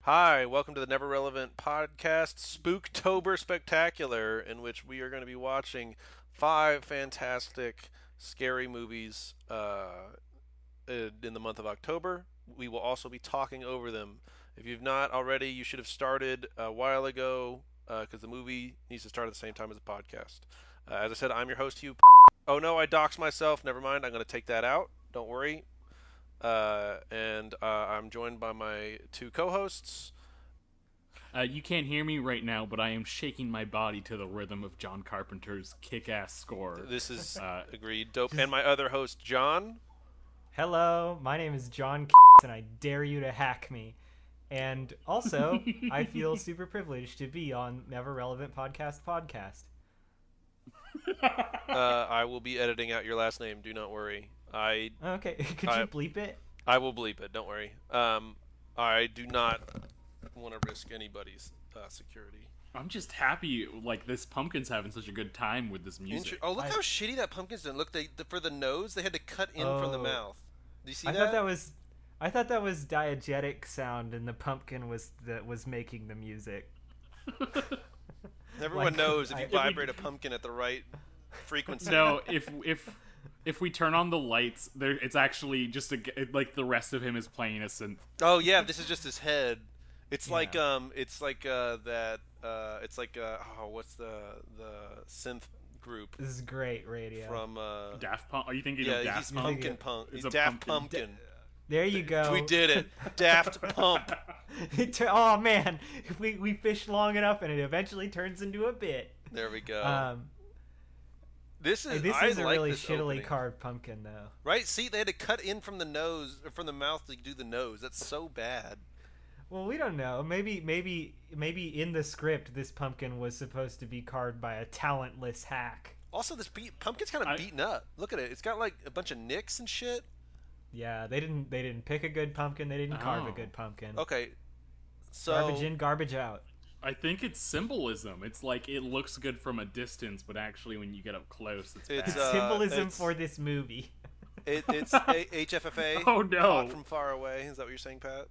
Hi, welcome to the Never Relevant podcast, Spooktober Spectacular, in which we are going to be watching five fantastic, scary movies in the month of October. We will also be talking over them. If you've not already, you should have started a while ago because the movie needs to start at the same time as the podcast. As I said, I'm your host, Hugh. Oh no, I doxed myself. Never mind. I'm going to take that out. Don't worry. And I'm joined by my two co-hosts. You can't hear me right now, but I am shaking my body to the rhythm of John Carpenter's kick-ass score. This is agreed. Dope. And Just my other host, John. hello, my name is John and I dare you to hack me. And also, I feel super privileged to be on Never Relevant Podcast. I will be editing out your last name. Do not worry. Okay, could I you bleep it? I will bleep it. Don't worry. I do not want to risk anybody's security. I'm just happy, like, this pumpkin's having such a good time with this music. Oh, look I- how shitty that pumpkin's done. Look, for the nose, they had to cut in from the Oh. mouth. Do you see I that? thought that was diegetic sound, and the pumpkin was making the music. Everyone like, knows if I- you if we- vibrate a pumpkin at the right frequency. No, if we turn on the lights, there it's actually just like the rest of him is playing a synth. Oh yeah, this is just his head. It's Yeah. like it's like that it's like what's the synth group This is great radio. from Daft Punk. Are you thinking yeah, of Daft he's Punk? Pumpkin Punk. It's a Daft pumpkin. Pumpkin. There you go. We did it. Daft Pump. Oh man, we fish long enough, and it eventually turns into a bit. There we go. This I is a like really this shittily opening. carved pumpkin, though. Right? See, they had to cut in from the nose or from the mouth to do the nose. That's so bad. Well, we don't know. Maybe in the script, this pumpkin was supposed to be carved by a talentless hack. Also, this pumpkin's kind of beaten up. Look at it. It's got like a bunch of nicks and shit. Yeah, they didn't pick a good pumpkin. They didn't carve a Oh. good pumpkin. Okay. So Garbage in, garbage out. I think it's symbolism. It's like it looks good from a distance, but actually when you get up close, it's It's, bad. Symbolism it's- for this movie. it's HFFA. Oh, no. Hot from far away. Is that what you're saying, Pat?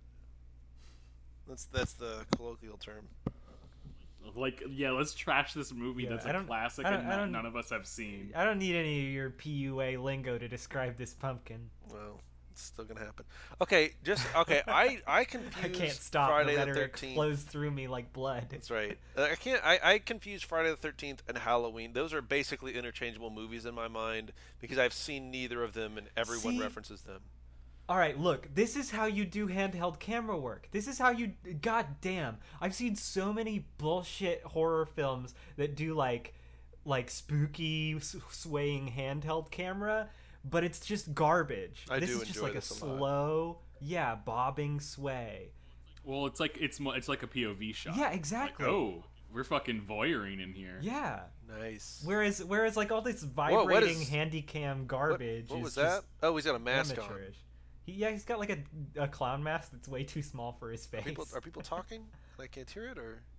That's the colloquial term. Like, yeah, let's trash this movie Yeah, that's I a don't- classic I don't- and I don't- none of us have seen. I don't need any of your PUA lingo to describe this pumpkin. Well, it's still gonna happen. Okay, I confused I can't stop. Friday The the rhetoric 13th. flows through me like blood. That's right. I can't. I confuse Friday the 13th and Halloween. Those are basically interchangeable movies in my mind because I've seen neither of them and everyone See? references them. All right, look, this is how you do handheld camera work. This is how you. God damn. I've seen so many bullshit horror films that do like spooky swaying handheld camera, but it's just garbage. I this do is just enjoy like a this a lot. slow, bobbing sway. Well, it's like it's like a POV shot. Yeah, exactly. Like, oh, we're fucking voyeuring in here. Yeah. Nice. Whereas like all this what vibrating is- handycam garbage What is was just that? Oh, he's got a mask on. amateurish. He's got like a clown mask that's way too small for his face. Are people talking? I can't hear it, or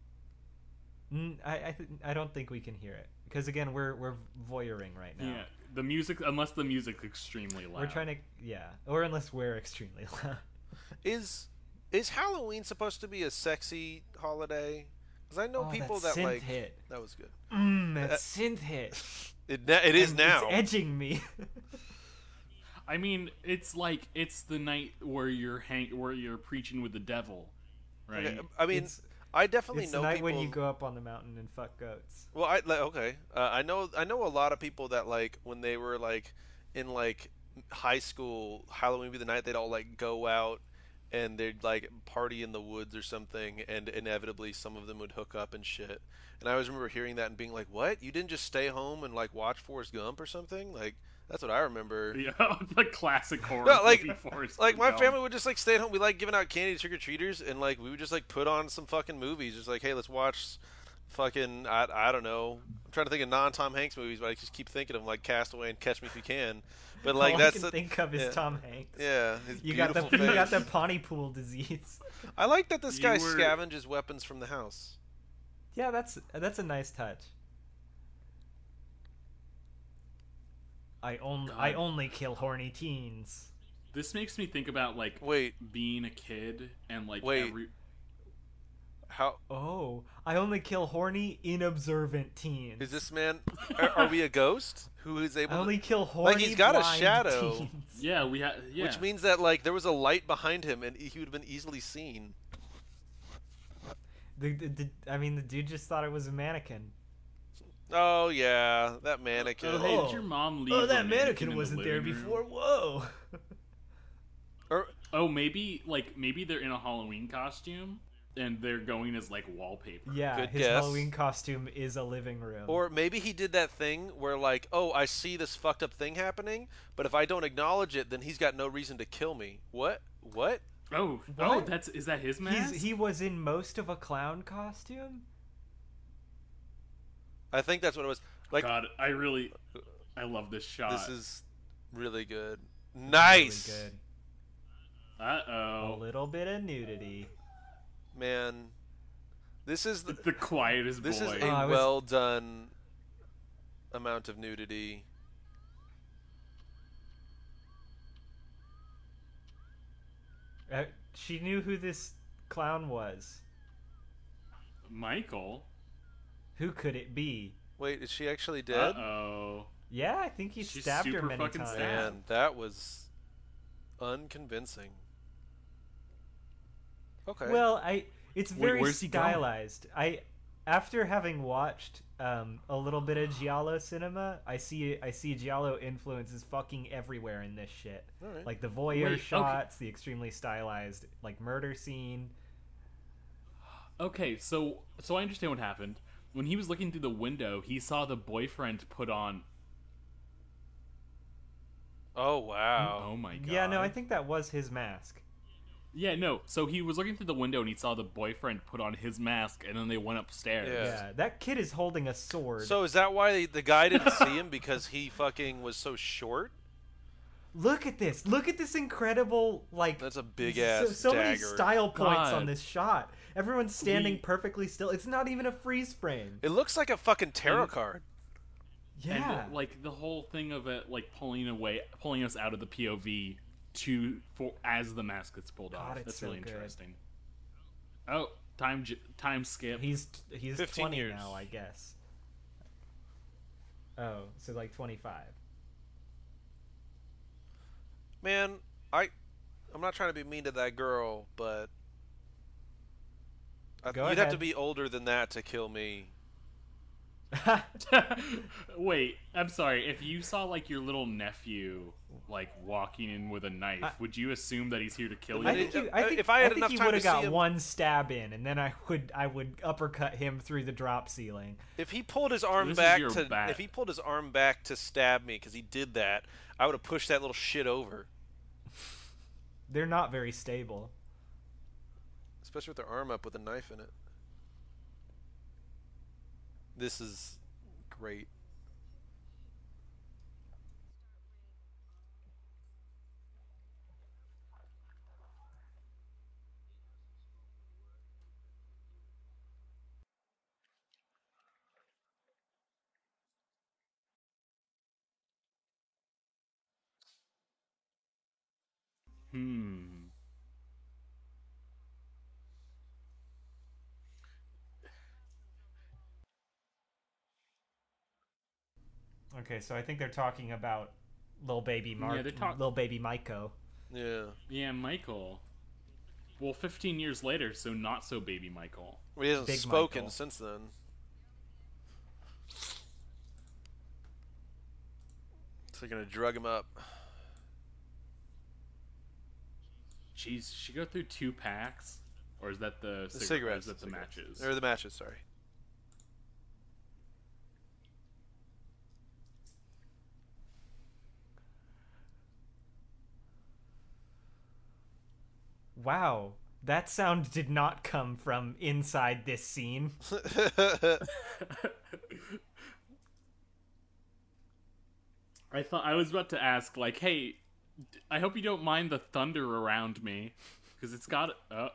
I don't think we can hear it because again we're voyeuring right now. Yeah, the music, unless the music's extremely loud. We're trying to or unless we're extremely loud. is Halloween supposed to be a sexy holiday? Because I know Oh, people that that synth like hit. that was good. That synth hit. It is And now. It's edging me. I mean, it's like it's the night where where you're preaching with the devil, right? Okay, I mean, It's- I definitely it's know the night people. when you go up on the mountain and fuck goats. Well, I know a lot of people that like when they were like in like high school, Halloween would be the night they'd all like go out and they'd like party in the woods or something, and inevitably some of them would hook up and shit. And I always remember hearing that and being like, "What? You didn't just stay home and like watch Forrest Gump or something?" Like that's what I remember. Yeah, the classic horror No, like, movie Forrest like my Gump. family would just like stay at home. We like giving out candy to trick or treaters, and like we would just like put on some fucking movies. Just like, hey, let's watch fucking I don't know. I'm trying to think of non Tom Hanks movies, but I just keep thinking of like Castaway and Catch Me If You Can. But like All that's I can think of is Tom Hanks. Yeah, his You got beautiful the face. Pontypool disease. I like that this You guy were- scavenges weapons from the house. Yeah, that's a nice touch. I God. only kill horny teens. This makes me think about like Wait. being a kid and like Wait. every. How Oh, I only kill horny, inobservant teens. is this man? Are we a ghost who is I able only to? kill horny, Like he's got a blind shadow, teens. Yeah, we had. Yeah. which means that like there was a light behind him and he would have been easily seen. I mean, the dude just thought it was a mannequin. Oh yeah, that mannequin. Oh, hey, Oh. did your mom leave? Oh, her that in mannequin the wasn't there living room? before. Whoa. Or Oh, maybe they're in a Halloween costume and they're going as like wallpaper. Yeah, Good his guess. Halloween costume is a living room. Or maybe he did that thing where, like, oh, I see this fucked up thing happening, but if I don't acknowledge it, then he's got no reason to kill me. What? What? Oh, What? is that his mask? he was in most of a clown costume. I think that's what it was. Like, God, I love this shot. this is really good. Nice, Really good. Uh A oh. little bit of nudity. man. This is The quietest this boy. is Oh, a I was- well done amount of nudity. She knew who this clown was. Michael. Who could it be? Wait, is she actually Uh dead? oh. Yeah, I think he She's stabbed her super many fucking times. sad. Man, that was unconvincing. Okay. Well, it's Wait, very where's he going? stylized. After having watched a little bit of giallo cinema, I see giallo influences fucking everywhere in this shit. All right. Like the voyeur Wait, okay. shots, the extremely stylized like murder scene. Okay, so I understand what happened. When he was looking through the window, he saw the boyfriend put on. Oh wow. Oh my god. Yeah, no, I think that was his mask. Yeah, no. So he was looking through the window and he saw the boyfriend put on his mask, and then they went upstairs. Yeah. Yeah, that kid is holding a sword. So is that why the guy didn't see him because he fucking was so short? Look at this! Look at this incredible like. That's a big ass so many dagger. style points God. on this shot. Everyone's standing We- perfectly still. It's not even a freeze frame. It looks like a fucking tarot And- card. Yeah. And like the whole thing of it, like pulling us out of the POV as the mask gets pulled God, off. it's That's so really good. interesting. Oh, time skip. He's 15 20 years. now, I guess. Oh, so like 25. Man, I'm not trying to be mean to that girl, but Go you'd have to ahead. be older than that to kill me. Wait, I'm sorry. If you saw like your little nephew like walking in with a knife, would you assume that he's here to kill you? I think If I had think enough he time would to have see got him- one stab in, and then I would uppercut him through the drop ceiling. If he pulled his arm This is back your to bat. if he pulled his arm back to stab me because he did that, I would have pushed that little shit over. They're not very stable. Especially with their arm up with a knife in it. This is great. Hmm. Okay, so I think they're talking about little baby Yeah, they're little baby Maiko. Yeah. Yeah, Michael. Well, 15 years later, so not so baby Michael. Well, he hasn't Big spoken Michael. since then. So they're gonna drug him up. Jeez, she go through 2 packs, or is that the The cigarettes? cigarettes. Or is that the cigarettes. matches? Or the matches, sorry. Wow, that sound did not come from inside this scene. I was about to ask, like, hey, I hope you don't mind the thunder around me, because it's got.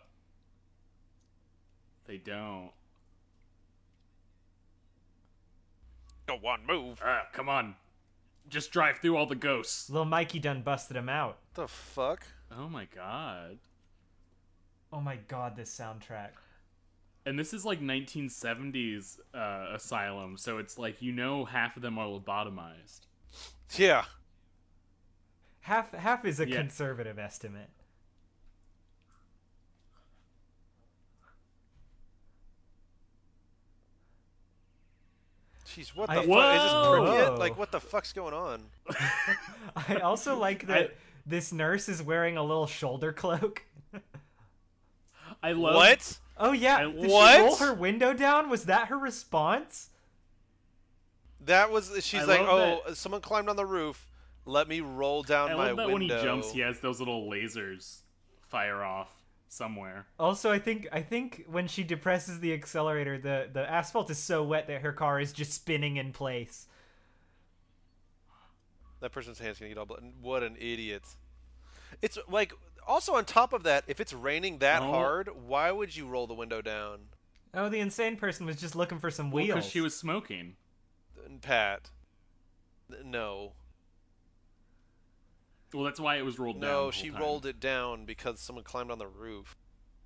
They don't. Go on, move. Come on, just drive through all the ghosts. Little Mikey done busted him out. What the fuck? Oh my god. Oh my god, this soundtrack. And this is like 1970s asylum, so it's like half of them are lobotomized. Yeah. Half is a Yeah. conservative estimate. Jeez, what I- the fuck? Is this Pripyat? Whoa. Like, what the fuck's going on? I also like that this nurse is wearing a little shoulder cloak. I love What? Oh yeah, I- did What? she roll her window down? Was that her response? That was. She's I like, love oh, someone climbed on the roof. Let me roll down I my love that window. when he jumps, he has those little lasers fire off somewhere. Also, I think when she depresses the accelerator, the asphalt is so wet that her car is just spinning in place. That person's hand's gonna get all blood. What an idiot! It's like also on top of that, if it's raining that Oh. hard, why would you roll the window down? Oh, the insane person was just looking for some Well, wheels. because she was smoking. Pat, no, Well, that's why it was rolled down. no, she rolled it down because someone climbed on the roof.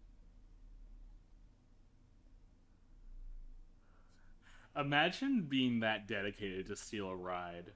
Imagine being that dedicated to steal a ride.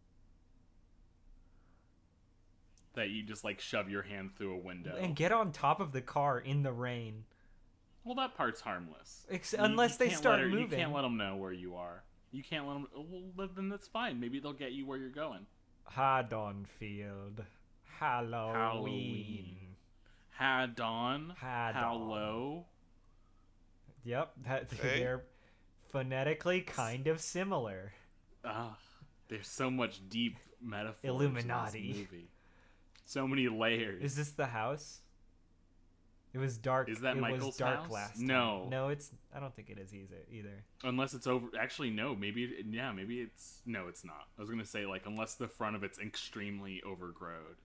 That you just like shove your hand through a window. and get on top of the car in the rain. Well, that part's harmless. Unless they can't start let her- moving. You can't let them know where you are. You can't let them. Well, then that's fine. Maybe they'll get you where you're going. Haddonfield. Halloween. Haddon. Haddon. Hallow. Yep, Okay. they're phonetically kind of similar. Ah, there's so much deep metaphors Illuminati. in this movie. So many layers. Is this the house? It was dark. Is that it Michael's was dark house? last time. No. No, it's. I don't think it is either. Unless it's over. Actually, no. Maybe. Maybe it's. No, it's not. I was gonna say like unless the front of it's extremely overgrown.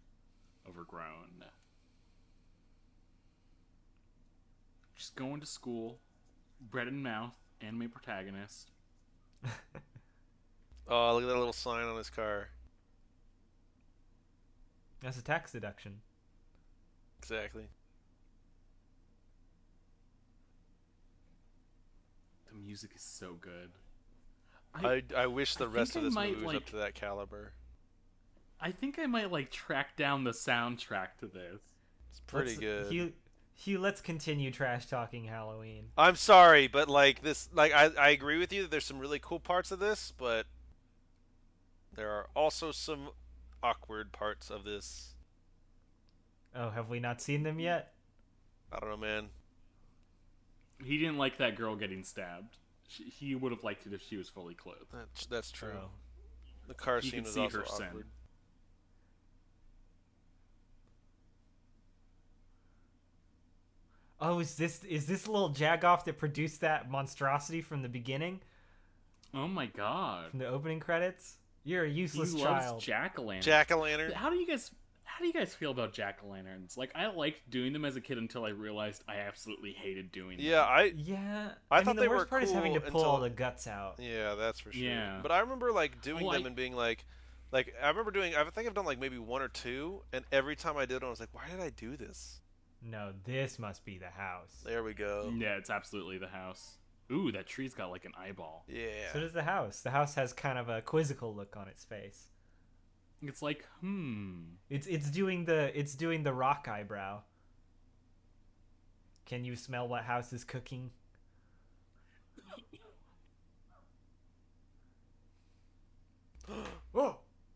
Just going to school. Bread and mouth. Anime protagonist. Oh, look at that little sign on his car. That's a tax deduction. Exactly. The music is so good. I wish the I rest think of this I might, movie was up like- to that caliber. I think I might like track down the soundtrack to this. It's pretty good. Hugh, let's continue trash talking Halloween. I'm sorry, but like this, like I agree with you that there's some really cool parts of this, but there are also some awkward parts of this. Oh, have we not seen them yet? I don't know, man. He didn't like that girl getting stabbed. He would have liked it if she was fully clothed. That's true. Oh. The car He scene could was see also her sin. awkward. Oh, is this little Jagoff that produced that monstrosity from the beginning, Oh my god. from the opening credits? You're a He useless loves child. jack-o'-lanterns. Jack-o'-lantern. How do you guys feel about jack-o'-lanterns? Like, I liked doing them as a kid until I realized I absolutely hated doing them. Yeah, Yeah, I mean, thought the they worst were part is having to cool pull all until- the guts out. yeah, that's for sure. Yeah. But I remember like doing Oh, them and being like I remember doing. I think I've done like maybe one or two, and every time I did it, I was like, why did I do this? No, this must be the house. There we go. Yeah, it's absolutely the house. Ooh, that tree's got like an eyeball. Yeah. So does the house. The house has kind of a quizzical look on its face. It's like, It's doing the rock eyebrow. Can you smell what house is cooking? Oh.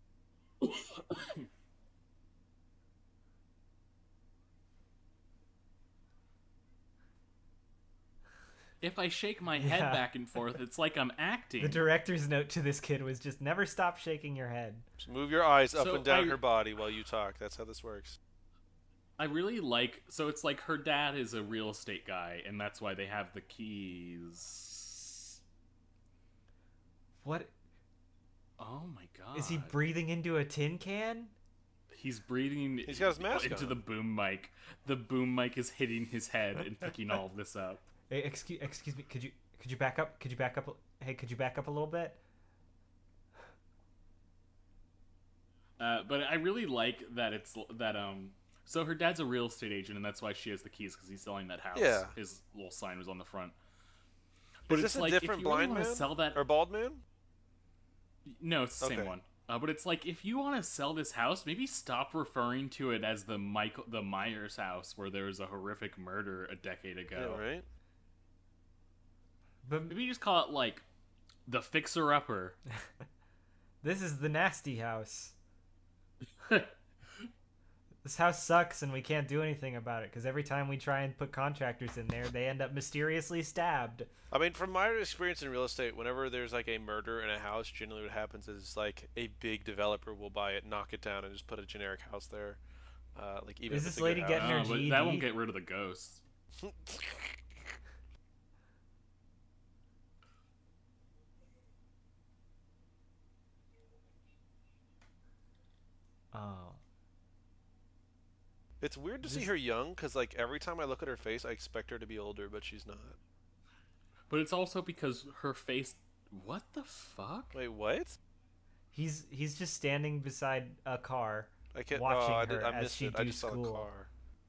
If I shake my head Yeah. back and forth, it's like I'm acting. The director's note to this kid was just never stop shaking your head. Just move your eyes up So and down I- her body while you talk. That's how this works. I really like. So it's like her dad is a real estate guy, and that's why they have the keys. What Oh my god! is he breathing into a tin can? He's breathing. He's got his mask into on. the boom mic. The boom mic is hitting his head and picking all of this up. Hey, excuse me. Could you back up? Could you back up? Hey, could you back up a little bit? But I really like that it's that So her dad's a real estate agent, and that's why she has the keys because he's selling that house. Yeah. His little sign was on the front. But Is it's this a like different if you really blind want to man sell that, or bald man? no, it's the same Okay. one. But it's like if you want to sell this house, maybe stop referring to it as the Myers house, where there was a horrific murder a decade ago. Yeah, right. But Maybe just call it like the Fixer Upper. this is the nasty house. This house sucks and we can't do anything about it because every time we try and put contractors in there, they end up mysteriously stabbed. I mean, from my experience in real estate, whenever there's like a murder in a house, generally what happens is like a big developer will buy it, knock it down, and just put a generic house there. Like even Is if it's this a good lady house. getting her But GED? that won't get rid of the ghosts. Oh. It's weird to see This- her young because like every time I look at her face, I expect her to be older, but she's not. But it's also because her face. What the fuck? Wait, what? He's just standing beside a car. I can't. Watching I her as missed she it. I do just saw the school. car.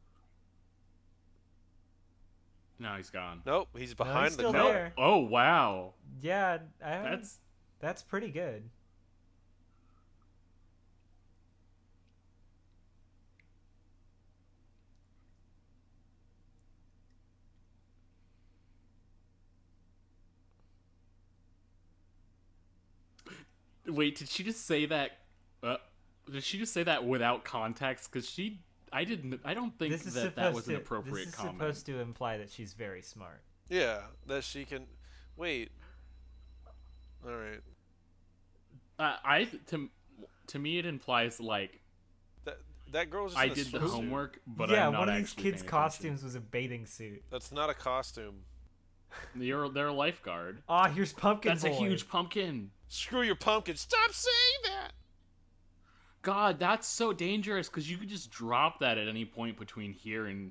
No, he's gone. Nope, he's he's behind still the car. there. Oh wow, Yeah, that's that's pretty good. Wait, did she just say that? Did she just say that without context? Because I didn't. I don't think This is that was an supposed to. appropriate This is comment. supposed to imply that she's very smart. Yeah, that she can. Wait. All right. To me, it implies like That girl's just I in a did the swimsuit. homework, but yeah, I'm not one of these actually kids' paying costumes was a bathing suit. That's not a costume. attention. They're a lifeguard. Ah, here's Pumpkin That's Boy. a huge pumpkin. Screw your pumpkin. Stop saying that. God, that's so dangerous because you could just drop that at any point between here and.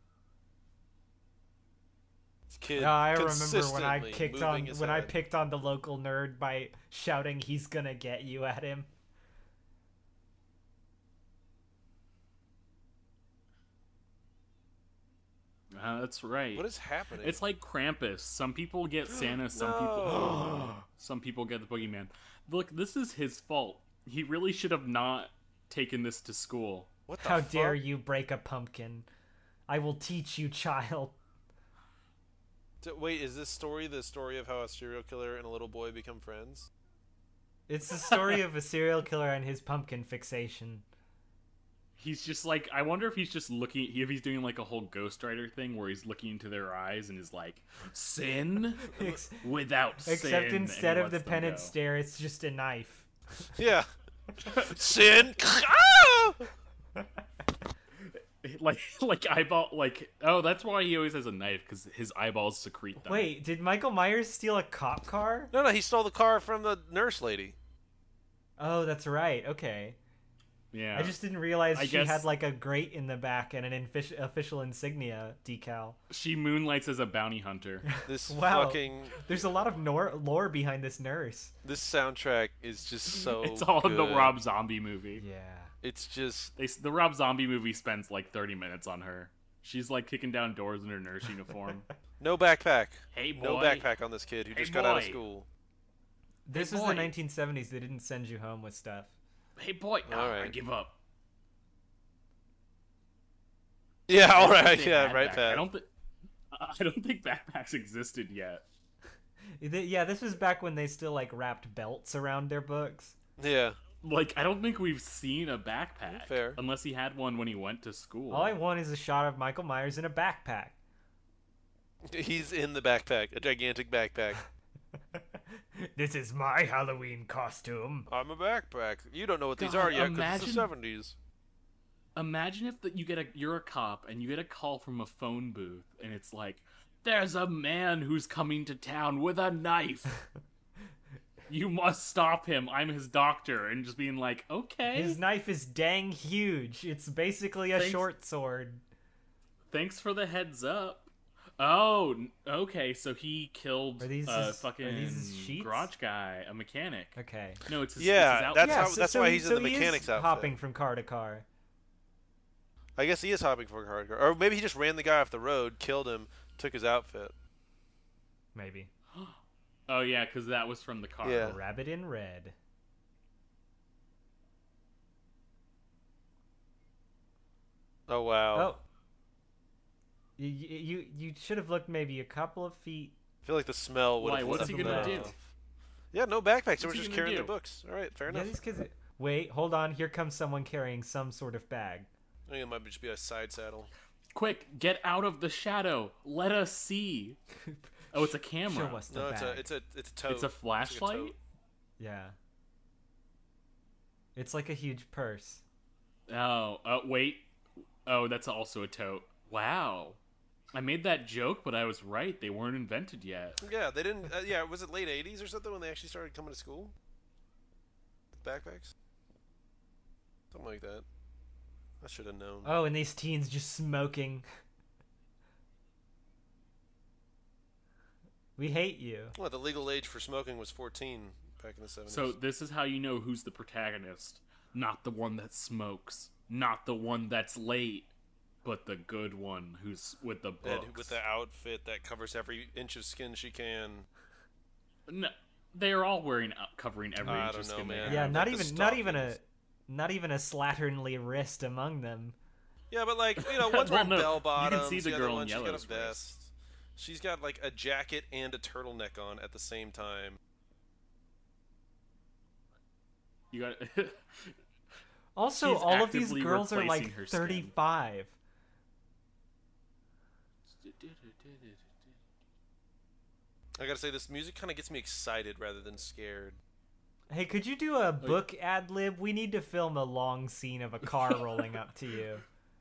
This kid Yeah, I remember when I consistently kicked moving on his when I head. picked on the local nerd by shouting "He's gonna get you" at him. That's right. What is happening? It's like Krampus. Some people get Santa, some people get the boogeyman. Look, this is his fault. He really should have not taken this to school. What the How fuck? dare you break a pumpkin? I will teach you, child. Wait, is this story the story of how a serial killer and a little boy become friends? It's the story of a serial killer and his pumpkin fixation. He's just like, I wonder if he's just looking, if he's doing like a whole Ghost Rider thing where he's looking into their eyes and is like, sin Ex- without sin. Except instead and of the lets them penance go. stare, it's just a knife. Yeah. Sin. Ah! like eyeball, like, oh, that's why he always has a knife, because his eyeballs secrete them. Wait, did Michael Myers steal a cop car? No, he stole the car from the nurse lady. Oh, that's right. Okay. Yeah. I just didn't realize I she guess- had like a grate in the back and an official insignia decal. She moonlights as a bounty hunter. This Wow. fucking There's a lot of lore behind this nurse. this soundtrack is just so. It's all in the good. Rob Zombie movie. Yeah. It's just The Rob Zombie movie spends like 30 minutes on her. She's like kicking down doors in her nurse uniform. no backpack. Hey, boy. No backpack on this kid who Hey, just got out of boy. school. This Hey, was the boy. 1970s. They didn't send you home with stuff. Hey, boy. No, All I right. give up. Yeah, all I right, think they yeah, had right, back- Pat. I don't think backpacks existed yet. Yeah, this was back when they still like wrapped belts around their books. Yeah, Like, I don't think we've seen a backpack. Fair. Unless he had one when he went to school. All I want is a shot of Michael Myers in a backpack. he's in the backpack, a gigantic backpack. This is my Halloween costume. I'm a backpack. You don't know what these God, are yet because it's the imagine- 70s. Imagine if you're a cop and you get a call from a phone booth and it's like, there's a man who's coming to town with a knife. You must stop him. I'm his doctor. And just being like, okay. His knife is dang huge. It's basically a Thanks. short sword. Thanks for the heads up. Oh, okay. So he killed Are these a his- fucking are these his sheets? garage guy, a mechanic. Okay. No, it's his, Yeah, it's his that's outfit. how- that's why he's in the he is mechanic's outfit. hopping from car to car. I guess he is hopping for a hard car. Or maybe he just ran the guy off the road, killed him, took his outfit. Maybe. Oh yeah, because that was from the car. Yeah. Rabbit in Red. Oh wow. Oh. You should have looked maybe a couple of feet. I feel like the smell would Why, have. what's let he them gonna know. do? Yeah, no backpacks. They were What's he just gonna carrying their do? books. All right, fair Yeah, enough. these kids. Wait, hold on. Here comes someone carrying some sort of bag. I think it might just be a side saddle. Quick, get out of the shadow. Let us see. Oh, it's a camera. Show us the No, bag. it's a tote. It's a flashlight? tote. Yeah. It's like a huge purse. Oh, wait. Oh, that's also a tote. Wow. I made that joke, but I was right. They weren't invented yet. Yeah, they didn't. Yeah, was it late '80s or something when they actually started coming to school? Backpacks, something like that. I should have known. Oh, and these teens just smoking. We hate you. Well, the legal age for smoking was 14 back in the '70s. So this is how you know who's the protagonist. Not the one that smokes. Not the one that's late. But the good one who's with the books. And with the outfit that covers every inch of skin she can. No, they are all wearing covering every I inch don't of know, skin. man. They have. Yeah, not like the even not even a slatternly wrist among them. Yeah, but like one's Well, wearing no, bell you bottoms. can see the other girl one, in she's got yellow's a vest. She's got like a jacket and a turtleneck on at the same time. You got. Also, She's all of these actively girls are replacing like her skin. 35. I gotta say, this music kind of gets me excited rather than scared. Hey, could you do a book ad lib? We need to film a long scene of a car rolling up to you.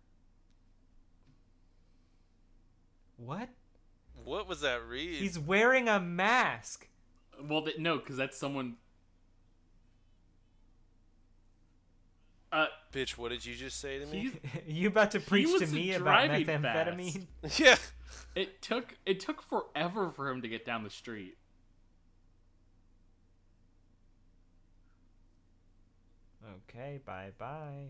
What? What was that read? He's wearing a mask. Well, no, because that's someone. Bitch, what did you just say to me? You about to preach to was me about driving methamphetamine? Yeah. It took forever for him to get down the street. Okay, bye.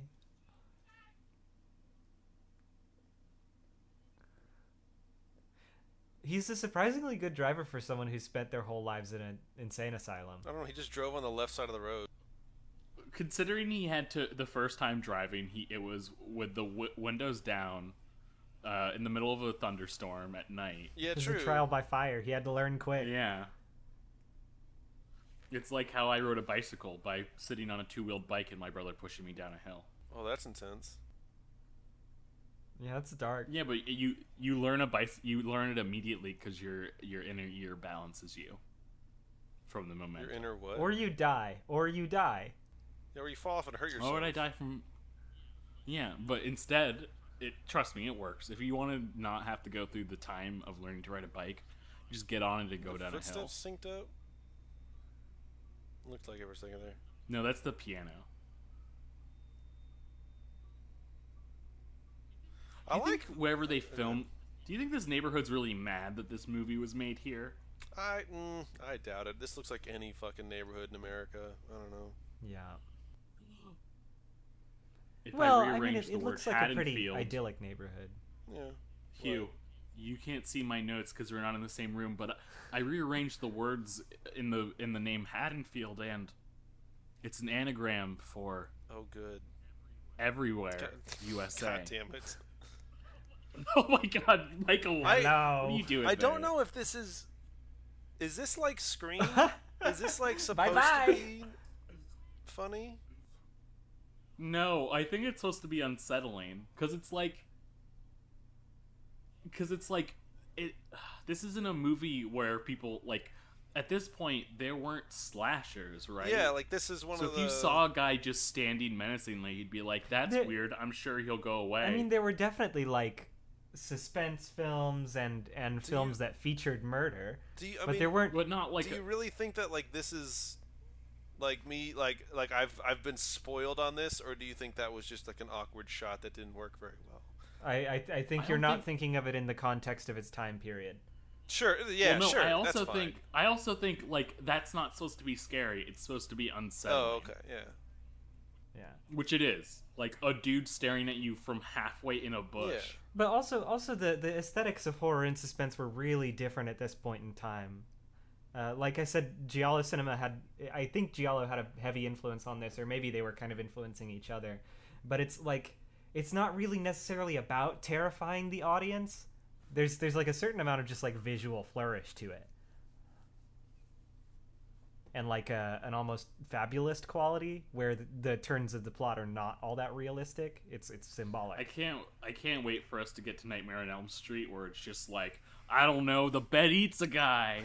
He's a surprisingly good driver for someone who spent their whole lives in an insane asylum. I don't know. He just drove on the left side of the road. Considering he had to the first time driving, it was with the windows down, in the middle of a thunderstorm at night. Yeah, It was true. a trial by fire. He had to learn quick. Yeah. It's like how I rode a bicycle by sitting on a two-wheeled bike and my brother pushing me down a hill. Oh, that's intense. Yeah, that's dark. Yeah, but you learn you learn it immediately because your inner ear balances you from the moment. Your inner what? Or you die. Yeah, or you fall off and hurt yourself. Why would I die from? Yeah, but instead, trust me, it works. If you want to not have to go through the time of learning to ride a bike, just get on it and go The down a hill. footsteps synced up? Looked like it for a second there. No, that's the piano. I Do you think like. wherever they film. Do you think this neighborhood's really mad that this movie was made here? I doubt it. This looks like any fucking neighborhood in America. I don't know. Yeah. If Well, I I mean, rearrange it the word looks like a pretty Haddonfield, idyllic neighborhood. Yeah. Hugh, you can't see my notes because we're not in the same room, but I rearranged the words in the name Haddonfield, and it's an anagram for Oh, good. everywhere USA. God damn it. Oh my god, Michael, what No. are you doing? I don't there? know if this is. Is this like Scream? Is this like supposed Bye-bye. to be funny? No, I think it's supposed to be unsettling because it's like it. This isn't a movie where people like. At this point, there weren't slashers, right? Yeah, like this is one So of if the. you saw a guy just standing menacingly, you'd be like, "That's The- weird. I'm sure he'll go away." I mean, there were definitely like suspense films and films that featured murder, Do you, but there weren't. but not like do you really think that like this is like me like I've been spoiled on this, or do you think that was just like an awkward shot that didn't work very well? I think I you're don't not think- thinking of it in the context of its time period. Sure, yeah, well, no, sure. I also that's fine. think like that's not supposed to be scary. It's supposed to be unsettling. Oh, okay, yeah. Yeah. Which it is. Like a dude staring at you from halfway in a bush. Yeah. But also the aesthetics of horror and suspense were really different at this point in time. Like I said, I think Giallo had a heavy influence on this, or maybe they were kind of influencing each other. But it's like, it's not really necessarily about terrifying the audience. There's like a certain amount of just like visual flourish to it. And like an almost fabulist quality where the turns of the plot are not all that realistic. It's symbolic. I can't wait for us to get to Nightmare on Elm Street where it's just like, I don't know, the bed eats a guy.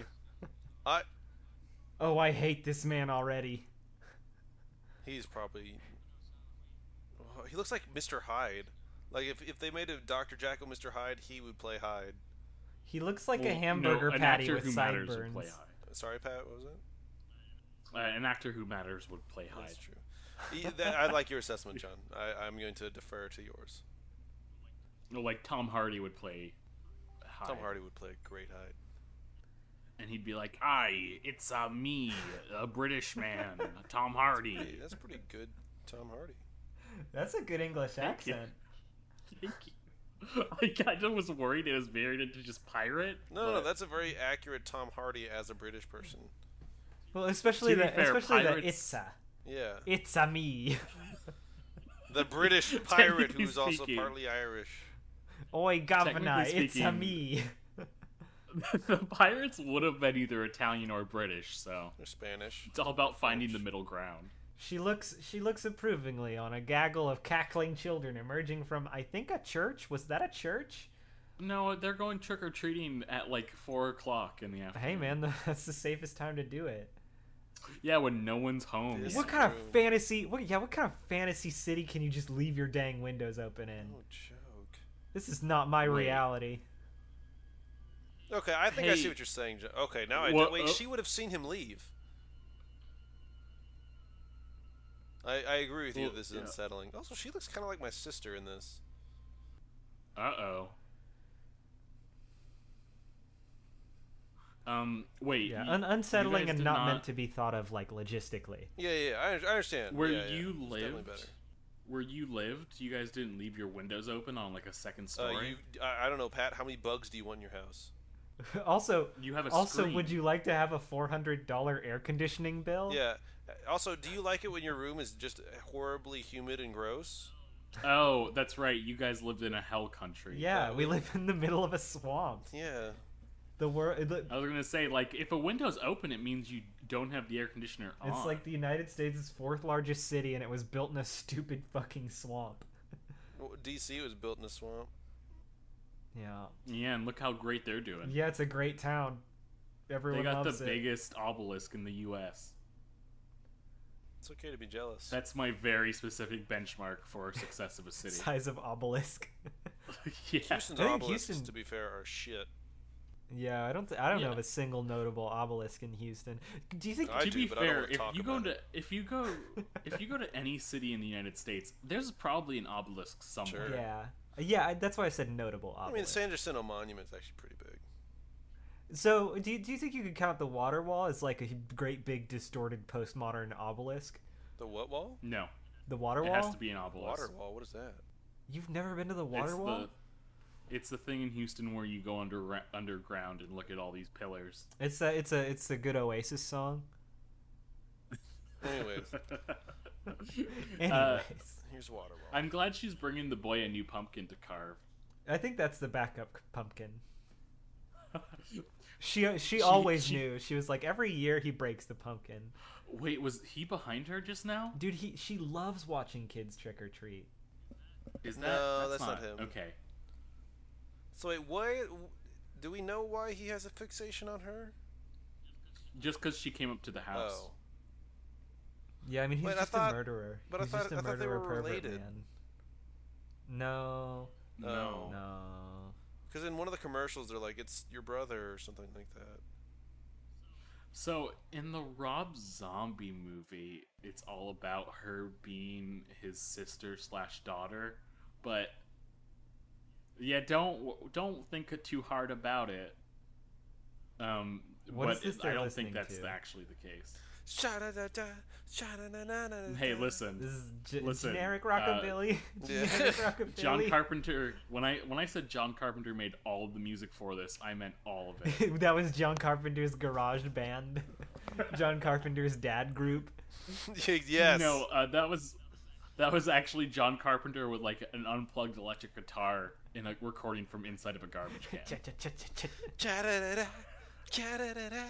Oh, I hate this man already. He's probably... He looks like Mr. Hyde. Like, if they made a Dr. Jekyll Mr. Hyde, he would play Hyde. He looks like a hamburger patty with sideburns. Play Hyde. Sorry, Pat, what was it? An actor who matters would play Hyde. That's true. I like your assessment, John. I'm going to defer to yours. No, like Tom Hardy would play Hyde. Tom Hardy would play a great Hyde. And he'd be like, "Aye, it's me, a British man, Tom Hardy." Hey, that's pretty good, Tom Hardy. That's a good English accent. Thank you. I kind of was worried it was varied into just pirate. No, that's a very accurate Tom Hardy as a British person. Well, especially the it's a. Yeah. It's a me. The British pirate who's also partly Irish. Oi, governor, it's a me. The pirates would have been either Italian or British, so Or Spanish. it's all about finding the middle ground. She looks approvingly on a gaggle of cackling children emerging from, I think, a church. Was that a church? No, they're going trick or treating at like 4:00 in the afternoon. Hey man, that's the safest time to do it. Yeah, when no one's home. This- What kind of fantasy? What kind of fantasy city can you just leave your dang windows open in? Oh, joke. This is not my reality. Okay, I think I see what you're saying, John. Okay, now I do. Wait, she would have seen him leave. I agree with you. This is unsettling. Also, she looks kind of like my sister in this. Uh-oh. Wait. Yeah, unsettling and not meant to be thought of like logistically. Yeah, I understand. Where yeah, you it's lived, definitely better. where you lived, you guys didn't leave your windows open on like a second story? I don't know, Pat. How many bugs do you want in your house? Also, you have a screen. would you like to have a $400 air conditioning bill? Yeah. Also, do you like it when your room is just horribly humid and gross? Oh, that's right. You guys lived in a hell country. Yeah, we live in the middle of a swamp. Yeah. I was gonna say, like, if a window's open, it means you don't have the air conditioner on. It's like the United States' fourth largest city, and it was built in a stupid fucking swamp. Well, DC was built in a swamp. Yeah. Yeah, and look how great they're doing. Yeah, it's a great town. Everyone They got loves the biggest obelisk in the U.S. It's okay to be jealous. That's my very specific benchmark for success of a city. Size of obelisk. Yeah. Houston's I think obelisks, Houston- to be fair, are shit. Yeah, I don't know of a single notable obelisk in Houston. Do you think? I To do, be but I don't fair, wanna if talk you go about to it. if you go to any city in the United States, there's probably an obelisk somewhere. Sure. Yeah, that's why I said notable obelisk. I mean, San Jacinto Monument's actually pretty big. So, do you think you could count the water wall as like a great big distorted postmodern obelisk? The what wall? No, The water it wall? has to be an obelisk. Water wall? What is that? You've never been to the water wall? It's the thing in Houston where you go underground and look at all these pillars. It's the good Oasis song. Anyways, Anyways, here's water wall. I'm glad she's bringing the boy a new pumpkin to carve. I think that's the backup pumpkin. She always knew. She was like, every year he breaks the pumpkin. Wait, was he behind her just now? Dude, she loves watching kids trick or treat. Is that? No, that's not him. Okay. So wait, why? Do we know why he has a fixation on her? Just because she came up to the house. Oh. Yeah, I mean, he's Wait, I just thought- a murderer. but I He's thought- just a I thought they murderer were pervert related. man. No, No. no. Because in one of the commercials, they're like, "It's your brother" or something like that. So in the Rob Zombie movie, it's all about her being his sister / daughter, but yeah, don't think too hard about it. What but is this I they're don't listening think that's to? actually the case. Sha-da-da-da, sha-da-na-na-na-da. Hey, This listen. is Listen, generic rockabilly. Yeah. Generic rockabilly. John Carpenter. When I said John Carpenter made all of the music for this, I meant all of it. That was John Carpenter's garage band. John Carpenter's dad group. Yes. No, that was actually John Carpenter with like an unplugged electric guitar in a recording from inside of a garbage can. Cha-da-da-da, cha-da-da-da.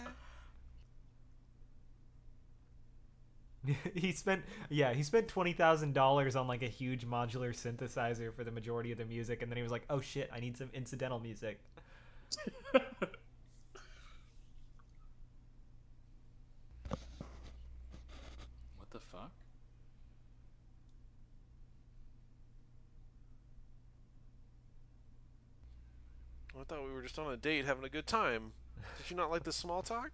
he spent $20,000 on like a huge modular synthesizer for the majority of the music, and then he was like, "Oh shit, I need some incidental music." What the fuck? I thought we were just on a date having a good time. Did you not like this small talk?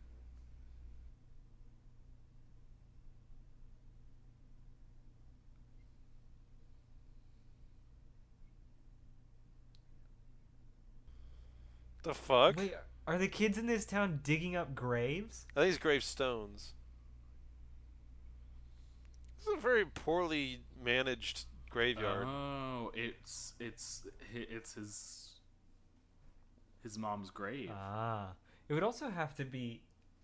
The fuck? Wait, are the kids in this town digging up graves? I think it's gravestones. This is a very poorly managed graveyard. Oh, it's his mom's grave. Ah, it would also have to be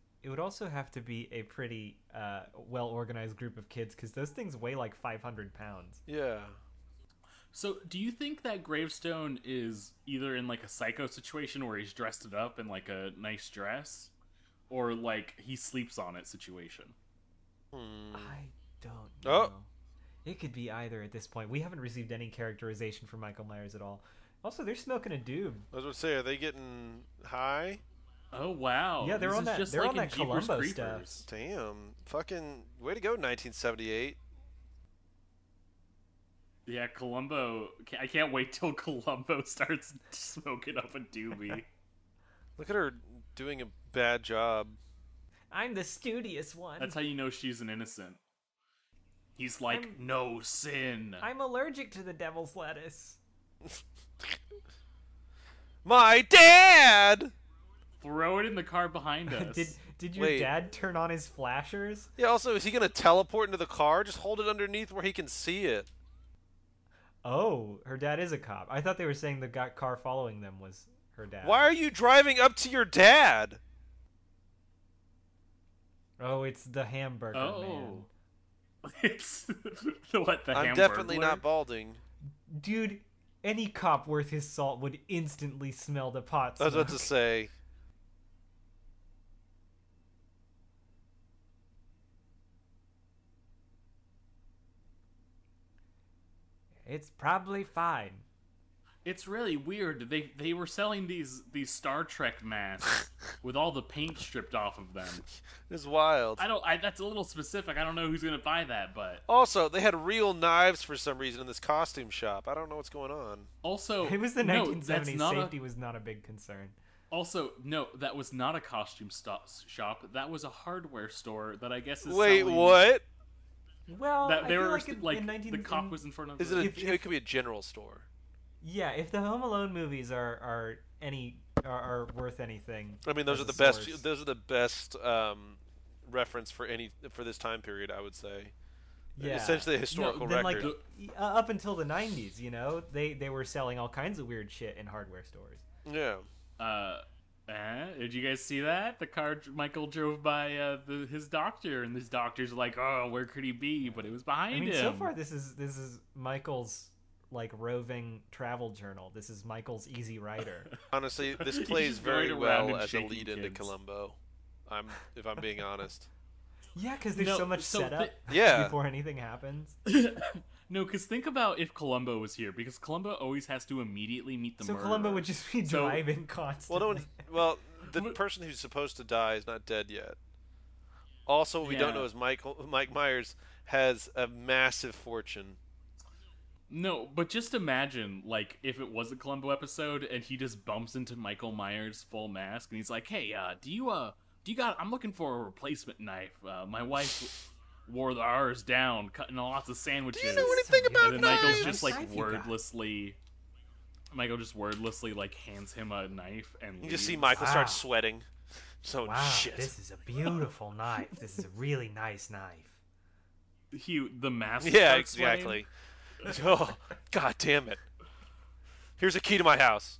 a pretty well organized group of kids, because those things weigh like 500 pounds. Yeah. So, do you think that gravestone is either in like a psycho situation where he's dressed it up in like a nice dress, or like he sleeps on it situation? I don't know. Oh. It could be either at this point. We haven't received any characterization from Michael Myers at all. Also, they're smoking a doob. I was going to say, are they getting high? Oh wow! Yeah, they're This on is that- just they're like on in that Jeepers Columbo Creepers. stuff. Damn. Fucking way to go, 1978. Yeah, Columbo. I can't wait till Columbo starts smoking up a doobie. Look at her doing a bad job. I'm the studious one. That's how you know she's an innocent. He's like, no sin. I'm allergic to the devil's lettuce. My dad! Throw it in the car behind us. Did your Wait. dad turn on his flashers? Yeah, also, is he going to teleport into the car? Just hold it underneath where he can see it. Oh, her dad is a cop. I thought they were saying the car following them was her dad. Why are you driving up to your dad? Oh, it's the hamburger man. Oh. It's what the I'm Hamburglar? definitely not balding. Dude, any cop worth his salt would instantly smell the pot I was smoke. about to say. It's probably fine. It's really weird. They were selling these Star Trek masks with all the paint stripped off of them. It's wild. That's a little specific. I don't know who's gonna buy that, but Also, they had real knives for some reason in this costume shop. I don't know what's going on. also It was the no, 1970s. that's not Safety was not a big concern. Also, no, that was not a costume shop. That was a hardware store that I guess is Wait, selling... what? Well, That I they feel were like in 19... the cop was in front of. Is it? If- It could be a general store. Yeah, if the Home Alone movies are worth anything. I mean, those as are a the best. source. Those are the best reference for this time period. I would say. Yeah. Essentially a historical then, record. up until the 90s, they were selling all kinds of weird shit in hardware stores. Yeah. Did you guys see that? The car Michael drove by his doctor, and his doctor's like, "Oh, where could he be?" But it was behind I mean, him. so far this is Michael's like roving travel journal. This is Michael's Easy Rider. Honestly, this He's plays just going very around well and as a shaking lead into kids. Columbo. If I'm being honest. Yeah, because there's No, so much so setup Yeah. before anything happens. No, because think about if Columbo was here, because Columbo always has to immediately meet the So murderer. Columbo would just be So- driving Well, constantly. the person who's supposed to die is not dead yet. Also, what we don't Yeah. know is Mike Myers has a massive fortune. No, but just imagine, like, if it was a Columbo episode and he just bumps into Michael Myers full mask and he's like, "Hey, do you got? I'm looking for a replacement knife. My wife wore ours down, cutting lots of sandwiches." Do you know anything about And then Michael's knives? just like Knife you got? wordlessly. Michael just wordlessly like hands him a knife and You just see leaves. Michael Ah. start sweating. So Wow, shit. this is a beautiful knife. This is a really nice knife. The mask. Yeah, starts sweating. exactly. Oh, god damn it. Here's a key to my house.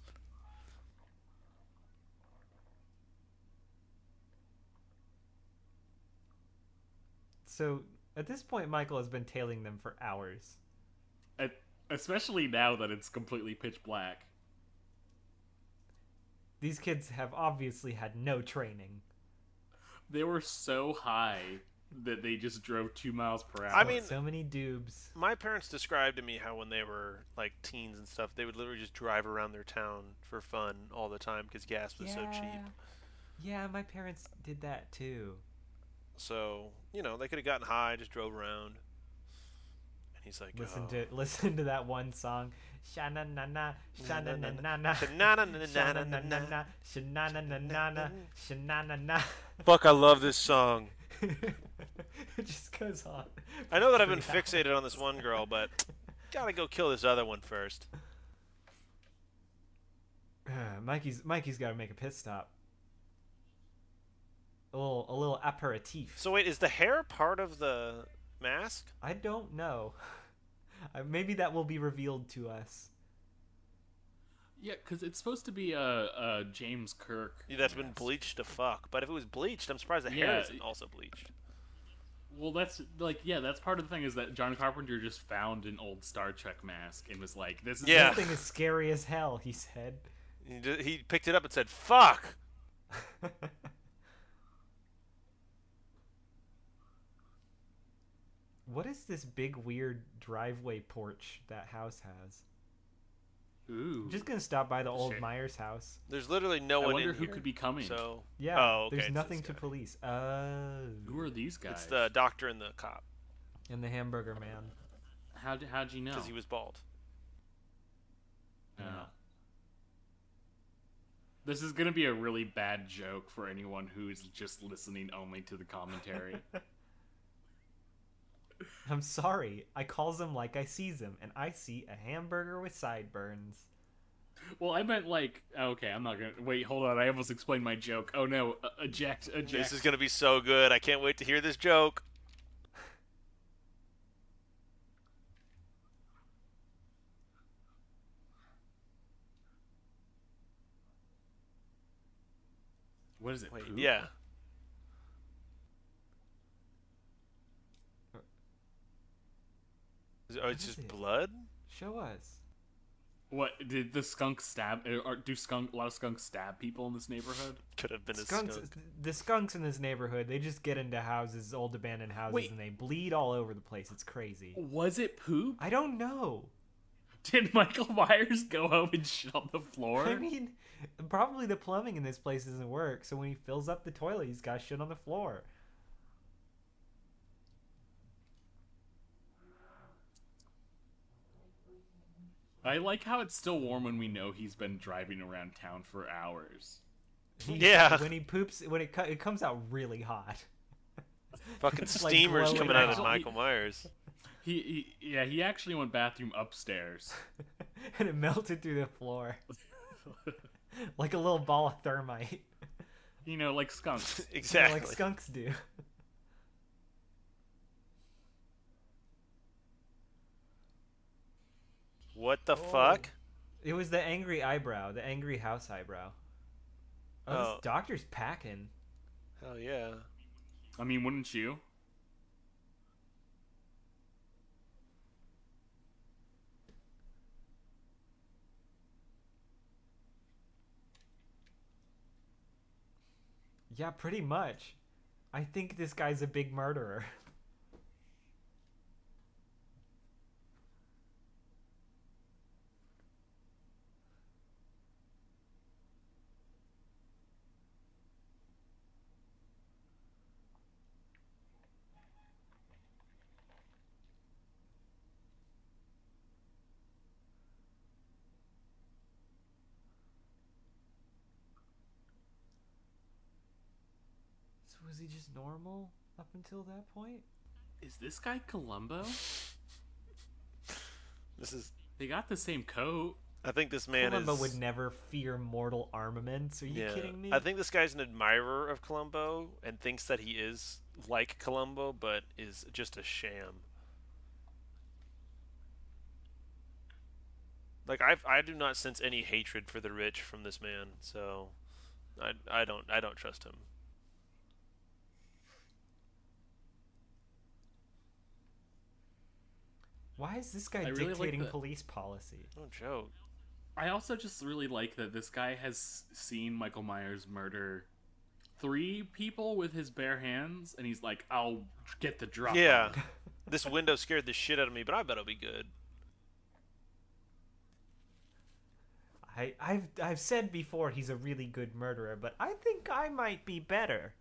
So at this point, Michael has been tailing them for hours. E- Especially now that it's completely pitch black. These kids have obviously had no training. They were so high that they just drove 2 miles per hour. I mean, So many dubs. my parents described to me how when they were like teens and stuff, they would literally just drive around their town for fun all the time because gas was so cheap. Yeah, my parents did that too. So, you know, they could have gotten high, just drove around. And he's like, Listen to that one song. Sha-na-na-na, sha-na-na-na-na, Sha-na-na-na-na-na-na. sha-na-na-na-na, sha-na-na-na-na-na, sha-na-na-na. Fuck, I love this song. It just goes on. I know that I've been 3 hours. fixated on this one girl, but gotta go kill this other one first. Mikey's got to make a pit stop. A little aperitif. So wait, is the hair part of the mask? I don't know. Maybe that will be revealed to us. Yeah, because it's supposed to be a James Kirk. Yeah, that's been mask. bleached to fuck. But if it was bleached, I'm surprised the hair Yeah. isn't also bleached. Well, that's that's part of the thing is that John Carpenter just found an old Star Trek mask and was like, "This is Yeah. This thing is scary as hell," he said. He picked it up and said, "Fuck." What is this big weird driveway porch that house has? Ooh." I'm just gonna stop by the old Shit. Myers house. There's literally no I one wonder in who here. could be coming. So Yeah, Oh, okay, there's it's nothing this to guy. police. Who are these guys? it's the doctor and the cop And the hamburger man. How'd you know? because he was bald. Oh. This is gonna be a really bad joke for anyone who's just listening only to the commentary. I'm sorry. I calls them like I sees them, and I see a hamburger with sideburns. Well, I meant like, okay, I'm not gonna wait. Hold on, I almost explained my joke. Oh no, eject. This is gonna be so good. I can't wait to hear this joke. What is it? Wait, poop? yeah. Oh, it's is just it? blood? Show us. What did the skunk stab? Or do a lot of skunks stab people in this neighborhood? Could have been a Skunks. skunk. The skunks in this neighborhood, they just get into houses, old abandoned houses, Wait. and they bleed all over the place. It's crazy. Was it poop? I don't know. Did Michael Myers go home and shit on the floor? I mean, probably the plumbing in this place doesn't work, so when he fills up the toilet, he's got shit on the floor. I like how it's still warm when we know he's been driving around town for hours. Yeah. When he poops, it comes out really hot. Fucking like steamers glowing coming out of Actually, Michael Myers. He actually went bathroom upstairs. And it melted through the floor. Like a little ball of thermite. You know, like skunks. Exactly. Like skunks do. What the Oh. fuck? It was the angry eyebrow, the angry house eyebrow. Oh, Oh. this doctor's packing. Hell yeah. I mean, wouldn't you? Yeah, pretty much. I think this guy's a big murderer. So was he just normal up until that point? Is this guy Columbo? This is They got the same coat. I think this man Columbo is. would never fear mortal armaments. Are you kidding me? I think this guy's an admirer of Columbo and thinks that he is like Columbo, but is just a sham. Like I do not sense any hatred for the rich from this man, so I don't trust him. Why is this guy I really like dictating the- police policy? No joke. I also just really like that this guy has seen Michael Myers murder 3 people with his bare hands, and he's like, "I'll get the drop." Yeah. on him." This window scared the shit out of me, but I bet it'll be good. I've said before he's a really good murderer, but I think I might be better.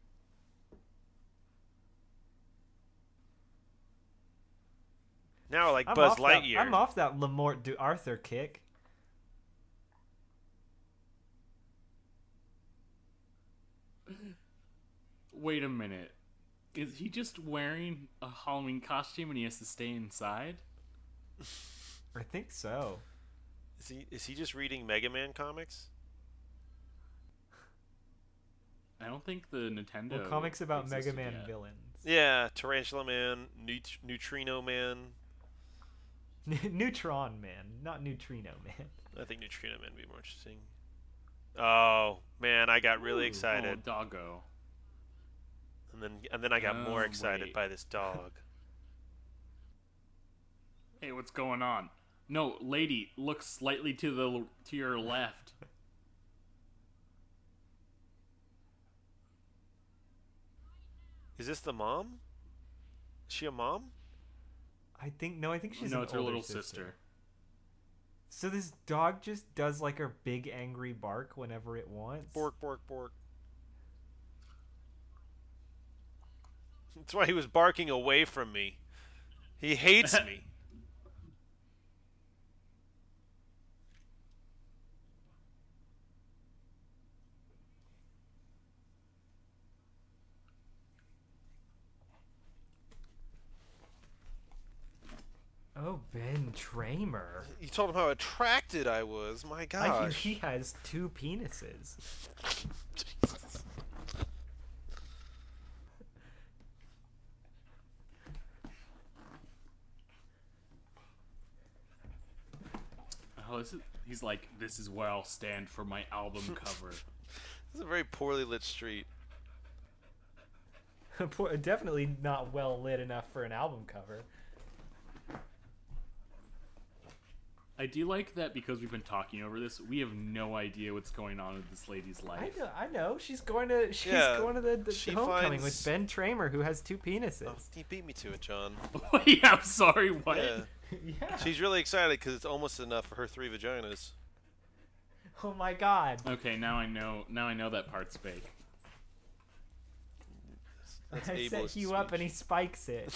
Now, like I'm Buzz off Lightyear. I'm off that Lamort Arthur kick. Wait a minute. Is he just wearing a Halloween costume and he has to stay inside? I think so. Is he just reading Mega Man comics? I don't think the Nintendo. Well, comics about Mega existed Man yet. villains. Yeah, Tarantula Man, Neutrino Man. Neutron Man, not Neutrino Man. I think Neutrino Man would be more interesting. Oh man, I got really Ooh, excited, Oh, doggo. and then I got more Oh, excited wait. by this dog. Hey, what's going on? No, lady, look slightly to your left. Is this the mom? Is she a mom? I think she's No, an it's her older little sister. So this dog just does like a big angry bark whenever it wants. Bork, bork, bork. That's why he was barking away from me. He hates me. Oh, Ben Tramer. You told him how attracted I was. My I gosh. hear he has 2 penises. Jesus. Oh, he's like, this is where I'll stand for my album cover. This is a very poorly lit street. Definitely not well lit enough for an album cover. I do like that because we've been talking over this, we have no idea what's going on with this lady's life. I know. She's going to the she homecoming finds- with Ben Tramer, who has 2 penises. Oh, he beat me to it, John. Yeah, I'm sorry, what? Yeah. Yeah. She's really excited because it's almost enough for her 3 vaginas. Oh my God. Okay, now I know that part's fake. That's I set ableist you up and he speech. spikes it.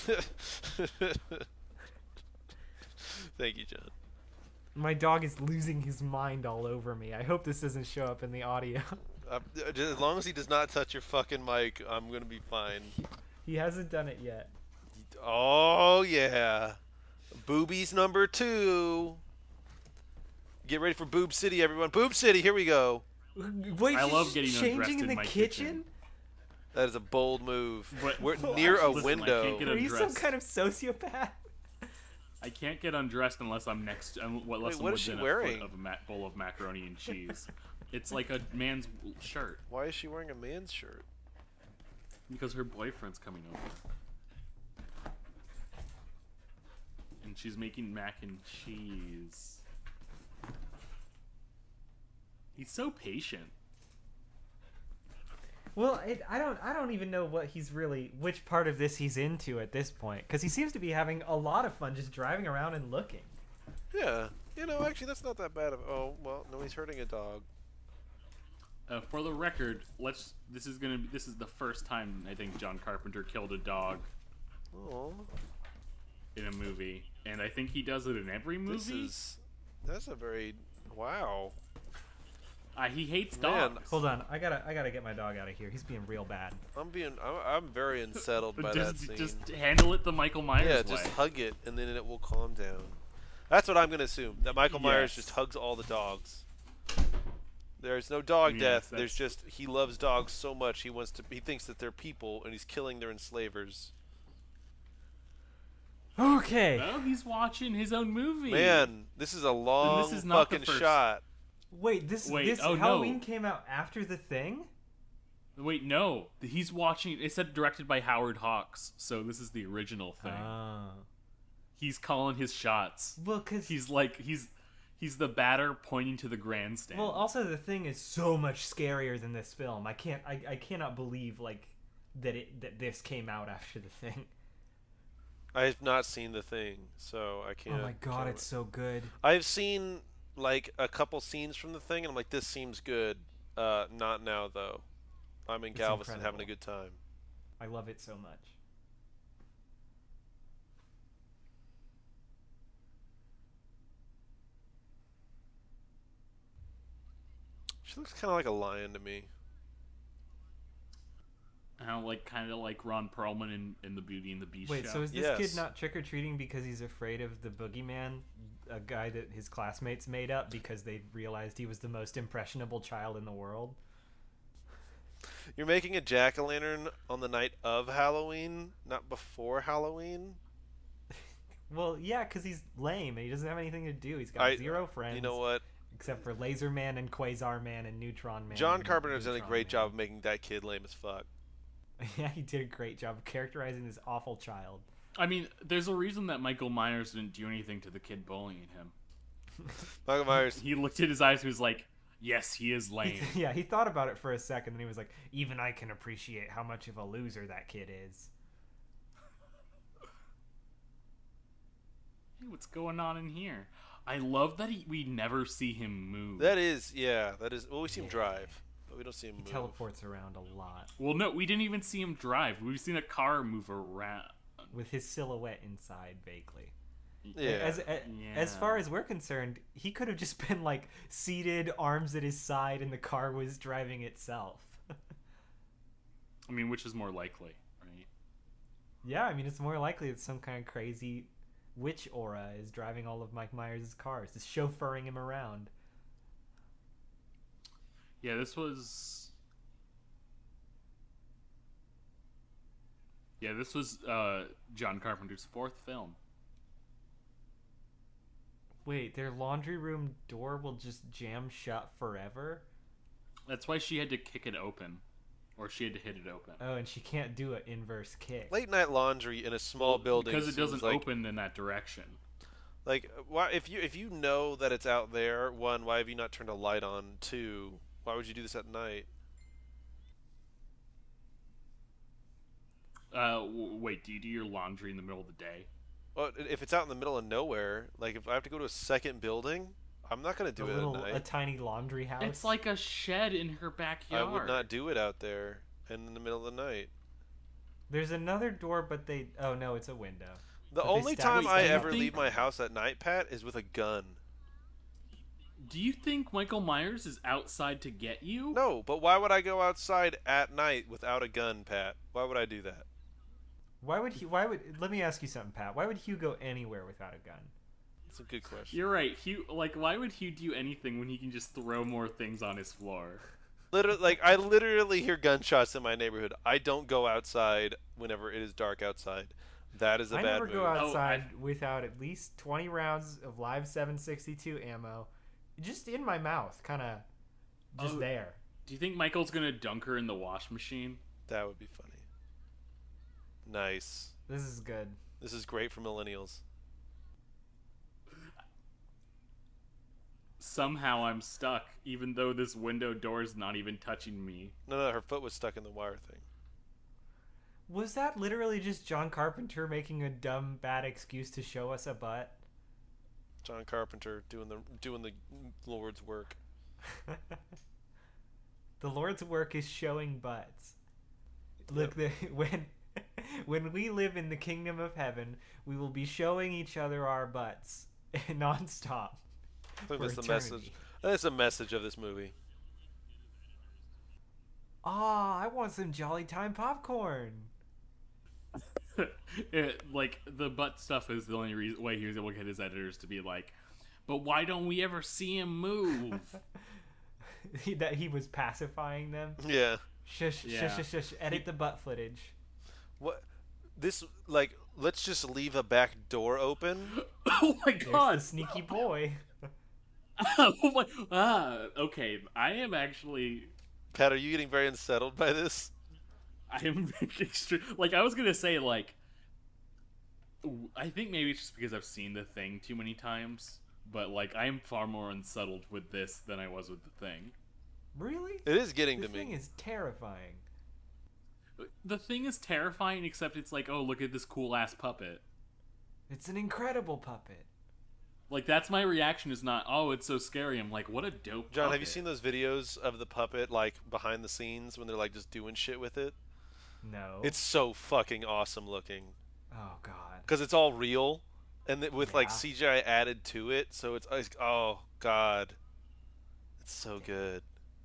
Thank you, John. My dog is losing his mind all over me. I hope this doesn't show up in the audio. As long as he does not touch your fucking mic, I'm gonna be fine. He hasn't done it yet. Oh yeah, boobies number 2. Get ready for Boob City, everyone. Boob City, here we go. Wait, I she's love getting undressed changing in in the my kitchen? kitchen. That is a bold move. But- We're Well, near a listen, I window. can't get Are you some undressed. kind of sociopath? I can't get undressed unless I'm next. Unless Wait, I'm what is she within wearing? a foot of a bowl of macaroni and cheese. It's like a man's shirt Why is she wearing a man's shirt? because her boyfriend's coming over, and she's making mac and cheese. He's so patient. Well, I don't even know which part of this he's into at this point, because he seems to be having a lot of fun just driving around and looking. Yeah, actually, that's not that bad of. Oh well, no, he's hurting a dog. For the record, this is the first time I think John Carpenter killed a dog Oh, in a movie, and I think he does it in every movie. That's a very wow. He hates Man. dogs. Hold on, I gotta get my dog out of here. He's being real bad. I'm very unsettled by that scene. Just handle it the Michael Myers Yeah, way. just hug it and then it will calm down. That's what I'm going to assume. That Michael Myers Yes. just hugs all the dogs. There's no dog Yes, death. There's that's- just he loves dogs so much he thinks that they're people and he's killing their enslavers. Okay. No, he's watching his own movie. Man, this is a long is not the fucking first- shot. Wait, this oh, Halloween no. came out after The Thing? Wait, no. He's watching. It said directed by Howard Hawks, so this is the original thing. Oh. He's calling his shots. Well, because He's like he's the batter pointing to the grandstand. well, also The Thing is so much scarier than this film. I cannot believe like that this came out after The Thing. I have not seen The Thing, so I can't. Oh my god, can't- it's so good. I've seen like a couple scenes from The Thing, and I'm like, this seems good. Not now though. I'm in It's Galveston incredible. having a good time. I love it so much. She looks kind of like a lion to me. I don't like kind of like Ron Perlman in the Beauty and the Beast Wait, show. so is this Yes. kid not trick or treating because he's afraid of the boogeyman, a guy that his classmates made up because they realized he was the most impressionable child in the world? You're making a jack-o'-lantern on the night of Halloween, not before Halloween? Well, yeah, because he's lame and he doesn't have anything to do. He's got zero friends. You know what? Except for Laser Man and Quasar Man and Neutron Man. John and Carpenter's done a Neutron great Man. job of making that kid lame as fuck. Yeah, he did a great job of characterizing this awful child. I mean, there's a reason that Michael Myers didn't do anything to the kid bullying him. Michael Myers, He looked at his eyes and was like, "Yes, he is lame." Yeah, he thought about it for a second, and he was like, "Even I can appreciate how much of a loser that kid is." Hey, what's going on in here? I love that we never see him move. that is. Well, we see him drive, but we don't see him He move. teleports around a lot Well, no, we didn't even see him drive. We've seen a car move around. with his silhouette inside vaguely. Yeah. As far as we're concerned, he could have just been like seated, arms at his side, and the car was driving itself. I mean, which is more likely, right? Yeah, I mean, it's more likely that some kind of crazy witch aura is driving all of Mike Myers' cars, just chauffeuring him around. Yeah, this was. Yeah, this was John Carpenter's fourth film. Wait, their laundry room door will just jam shut forever? That's why she had to kick it open, or she had to hit it open. Oh, and she can't do an inverse kick. Late night laundry in a small building because it seems doesn't like, open in that direction. Like, why if you know that it's out there? One, why have you not turned a light on? Two, why would you do this at night? Wait, do you do your laundry in the middle of the day? Well, if it's out in the middle of nowhere, like if I have to go to a second building, I'm not gonna do it at a night. tiny laundry house. It's like a shed in her I backyard. would not do it out there and in the middle of the night. There's another door, but they. Oh no, it's a window. The But they only stab- time Wait, I do you ever think- leave my house at night, Pat, is with a gun. Do you think Michael Myers is outside to get you? No, but why would I go outside at night without a gun, Pat? Why would I do that? Why would he? Why would? Let me ask you something, Pat. Why would Hugh go anywhere without a gun? That's a good question. You're right. Hugh, like, why would Hugh do anything when he can just throw more things on his floor? I literally hear gunshots in my neighborhood. I don't go outside whenever it is dark outside. That is a I bad never move. go Oh, outside without at least 20 rounds of live 7.62 ammo, just in my mouth, kind of, just Oh. there. Do you think Michael's gonna dunk her in the wash machine? That would be funny. Nice. This is good. This is great for millennials. Somehow I'm stuck, even though this window door is not even touching me. No, her foot was stuck in the wire thing. Was that literally just John Carpenter making a dumb, bad excuse to show us a butt? John Carpenter doing the Lord's work. The Lord's work is showing butts. Look, when we live in the kingdom of heaven, we will be showing each other our butts nonstop. I think For that's the message. eternity. That's the message of this movie. Ah, I want some Jolly Time popcorn. Like the butt stuff is the only way he was able to get his editors to be like, but why don't we ever see him move? That he was pacifying them. Yeah. Shush, Yeah. shush, shush, shush. Edit the butt footage. What? This like let's just leave a back door open. Oh my There's god! the sneaky boy. Oh my. Okay. I am actually. Pat, are you getting very unsettled by this? I am like I was gonna say like. I think maybe it's just because I've seen The Thing too many times, but like I am far more unsettled with this than I was with The Thing. Really? It is getting The to thing me. is terrifying. The Thing is terrifying, except it's like, oh, look at this cool ass puppet. It's an incredible puppet. Like that's my reaction. Is not, oh, it's so scary. I'm like, what a dope. John, have puppet. you seen those videos of the puppet like behind the scenes when they're like just doing shit with it? No. It's so fucking awesome looking Oh god. because it's all real and with like Yeah. CGI added to it, so it's oh god, it's so good.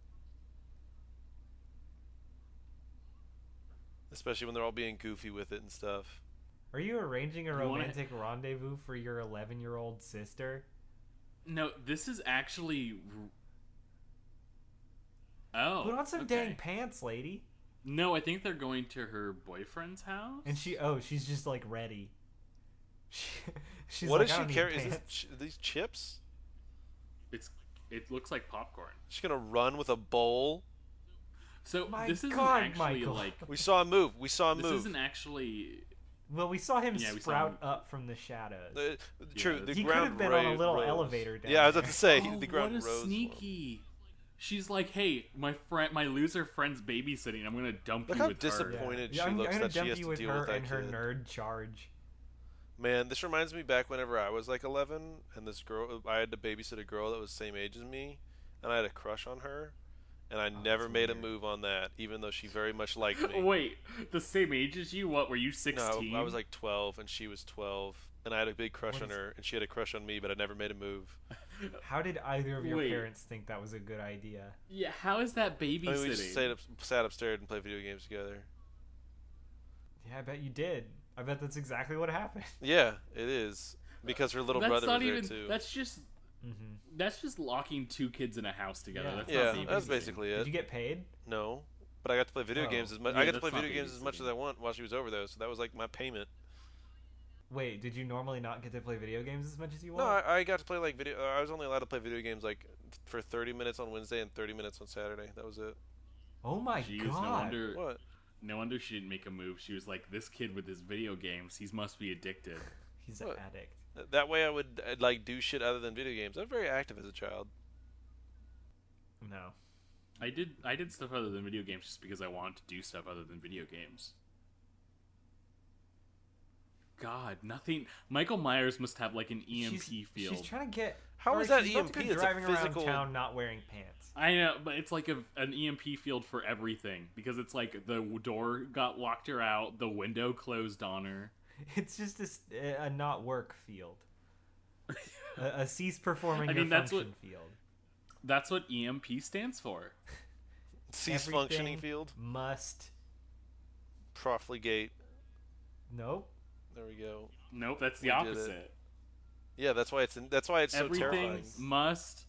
Especially when they're all being goofy with it and stuff. Are you arranging a You wanna- romantic rendezvous for your 11-year-old sister? No, this is actually. Oh. Put on some okay. dang pants, lady. No, I think they're going to her boyfriend's house. And she's just like ready. She's What like, does I she don't need carry? Is pants. these chips? It looks like popcorn. She's gonna run with a bowl. So My this isn't God, actually Michael. like. We saw him move. We saw him This move. isn't actually. Well, we saw him Yeah, we saw sprout him. up from the shadows. True. Yeah, The he could ground have been on a little rose. elevator down Yeah, I was about there. to say Oh, the ground what a rose. sneaky! She's like, hey, my loser friend's babysitting. I'm gonna dump Look you how with disappointed Yeah, she I'm looks gonna that she dump has you to with deal her with that and her kid. nerd charge. Man, this reminds me back whenever I was like 11, and this girl, I had to babysit a girl that was the same age as me, and I had a crush on her, and I never that's made a weird. move on that, even though she very much liked her. me. Wait, the same age as you? What were you, No, 16? I was like 12, and she was 12, and I had a big crush What on is- her, and she had a crush on me, but I never made a move. How did either of your Wait. parents think that was a good idea? Yeah, how is that babysitting? I mean, we just sat upstairs and played video games together. Yeah, I bet you did. I bet that's exactly what happened. Yeah, it is. Because her little That's brother not was even. there too. That's just. Mm-hmm. That's just locking two kids in a house together. Yeah. That's Yeah, not that's babysitting. basically Did it. you get paid? No, but I got to play video Oh. games as much. Yeah, I got to that's play not video games as much as babysitting. I want while she was over there. So that was like my payment. Wait, did you normally not get to play video games as much as you No, want? I got to play like video. I was only allowed to play video games like for 30 minutes on Wednesday and 30 minutes on Saturday. That was it. Oh my Jeez, god. no wonder. What? No wonder she didn't make a move. She was like, "This kid with his video games, he must be addicted." He's an What? addict. That way I would like do shit other than video games. I'm very active as a child. No. I did stuff other than video games just because I wanted to do stuff other than video games. God, nothing. Michael Myers must have like an EMP field. She's trying to get. How or is that she's about to EMP? go It's a driving physical- around town not wearing pants. I know, but it's like an EMP field for everything because it's like the door got locked her out, the window closed on her. It's just a not work field. a cease performing I your mean, that's function field. That's what EMP stands for. Cease functioning Everything field. Must. Profligate. Nope. There we go. Nope, that's the We did it. opposite. Yeah, that's why it's so Everything terrifying. must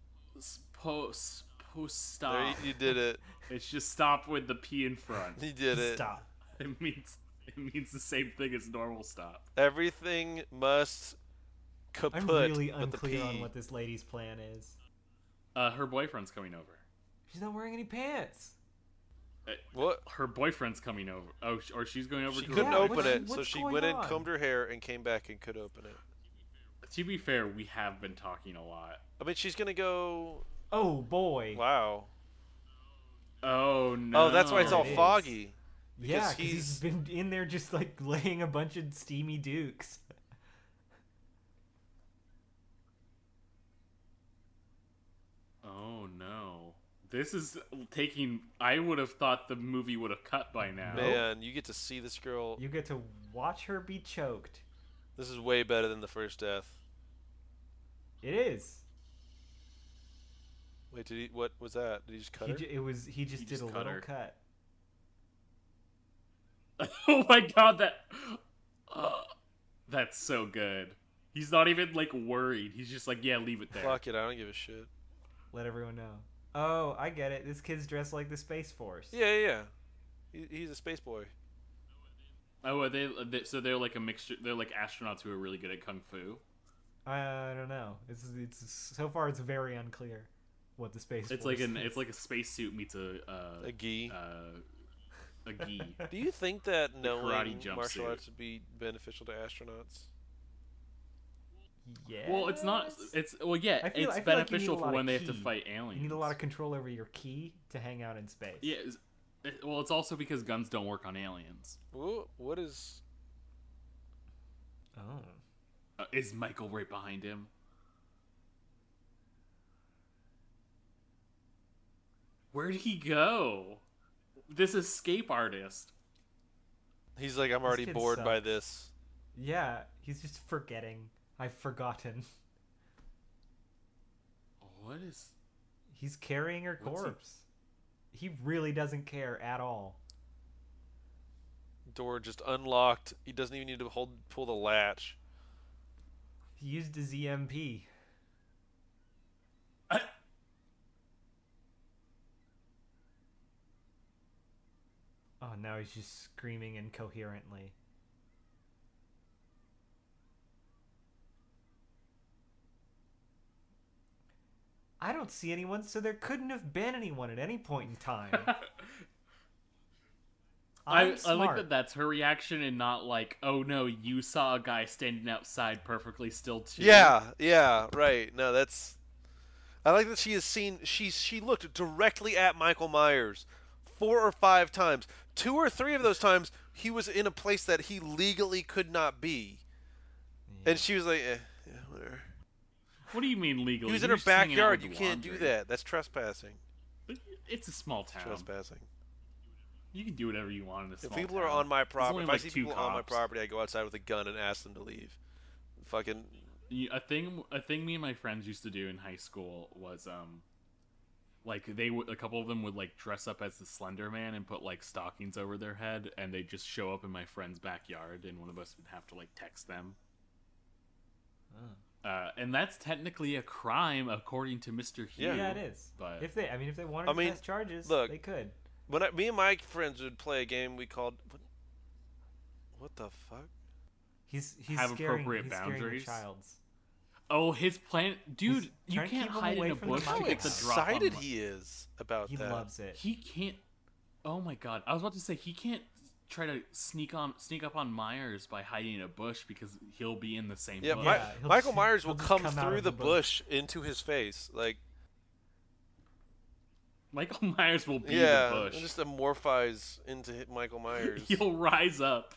stop. There, you did it. It's just stop with the P in front. You did it. Stop. It means the same thing as normal stop. Everything must kaput I'm really with the P. unclear on what this lady's plan is. Her boyfriend's coming over. She's not wearing any pants. What? Her boyfriend's coming over. Oh, or she's going over She to couldn't her open boyfriend. it, so what's she going went in, on? combed her hair, and came back and could open it. To be fair, we have been talking a lot. I mean, she's gonna go. Oh boy. Wow. Oh no! Oh, that's why it's all It is. foggy. Yeah, because because he's been in there just like laying a bunch of steamy dukes. Oh no! This is taking. I would have thought the movie would have cut by now. Man, you get to see this girl. You get to watch her be choked. This is way better than the first death. It is. Wait, did he? What was that? Did he just cut her? He just He did just a cut little her. cut. Oh my god, uh, that's so good. He's not even like worried. He's just like, yeah, leave it there. Fuck it, I don't give a shit. Let everyone know. Oh, I get it. This kid's dressed like the Space Force. Yeah. He's a space boy. Oh, so they're like a mixture. They're like astronauts who are really good at kung fu. I don't know. It's so far it's very unclear what the Space It's Force like is. it's like a spacesuit meets A gi. a gi. Do you think that knowing karate martial jumpsuit. arts would be beneficial to astronauts? Yeah. Well, it's not. It's well, yeah. I feel It's like beneficial you need a for lot when of they have to ki. fight aliens. You need a lot of control over your ki to hang out in space. Yeah. Well, it's also because guns don't work on aliens. What is? Oh. Is Michael right behind him? Where'd he go? This escape artist. He's like, I'm already kid bored by sucks. this. Yeah, he's just forgetting. I've forgotten. What is? He's carrying her What's he- corpse. He really doesn't care at all. Door just unlocked. He doesn't even need to pull the latch. He used his EMP. Oh, now he's just screaming incoherently. I don't see anyone, so there couldn't have been anyone at any point in time. I I'm like smart. that's her reaction and not like, oh no, you saw a guy standing outside perfectly still too. Yeah, right. No, that's. I like that she has seen. She looked directly at Michael Myers 4 or 5 times. 2 or 3 of those times, he was in a place that he legally could not be, and she was like, yeah, whatever. What do you mean legally? He was in her just hanging out backyard. with You the can't do laundry. that. That's trespassing. It's a small town. Trespassing. You can do whatever you want in a If small people town. are on my There's property, only, if like, I see 2 people on my cops. property, I go outside with a gun and ask them to leave. Fucking. A thing me and my friends used to do in high school was like a couple of them would like dress up as the Slender Man and put like stockings over their head, and they'd just show up in my friend's backyard, and one of us would have to like text them. And that's technically a crime according to Mr. Hugh. Yeah, it is. But If they wanted to press charges, look, they could. Me and my friends would play a game we called. What the fuck? He's have scaring, appropriate he's scaring the boundaries. child's. oh, his plan, dude, He's you trying to can't keep him hide in away a from the bush How to mic. get the drop on excited him. he is about He that. loves it. He can't. Oh my god! I was about to say he can't try to sneak up on Myers by hiding in a bush because he'll be in the same Yeah, bush. he'll Michael just- Myers he'll will just come come out through of the the bush into his face. Like, Michael Myers will be yeah, the bush. just amorphize into Michael Myers. He'll rise up.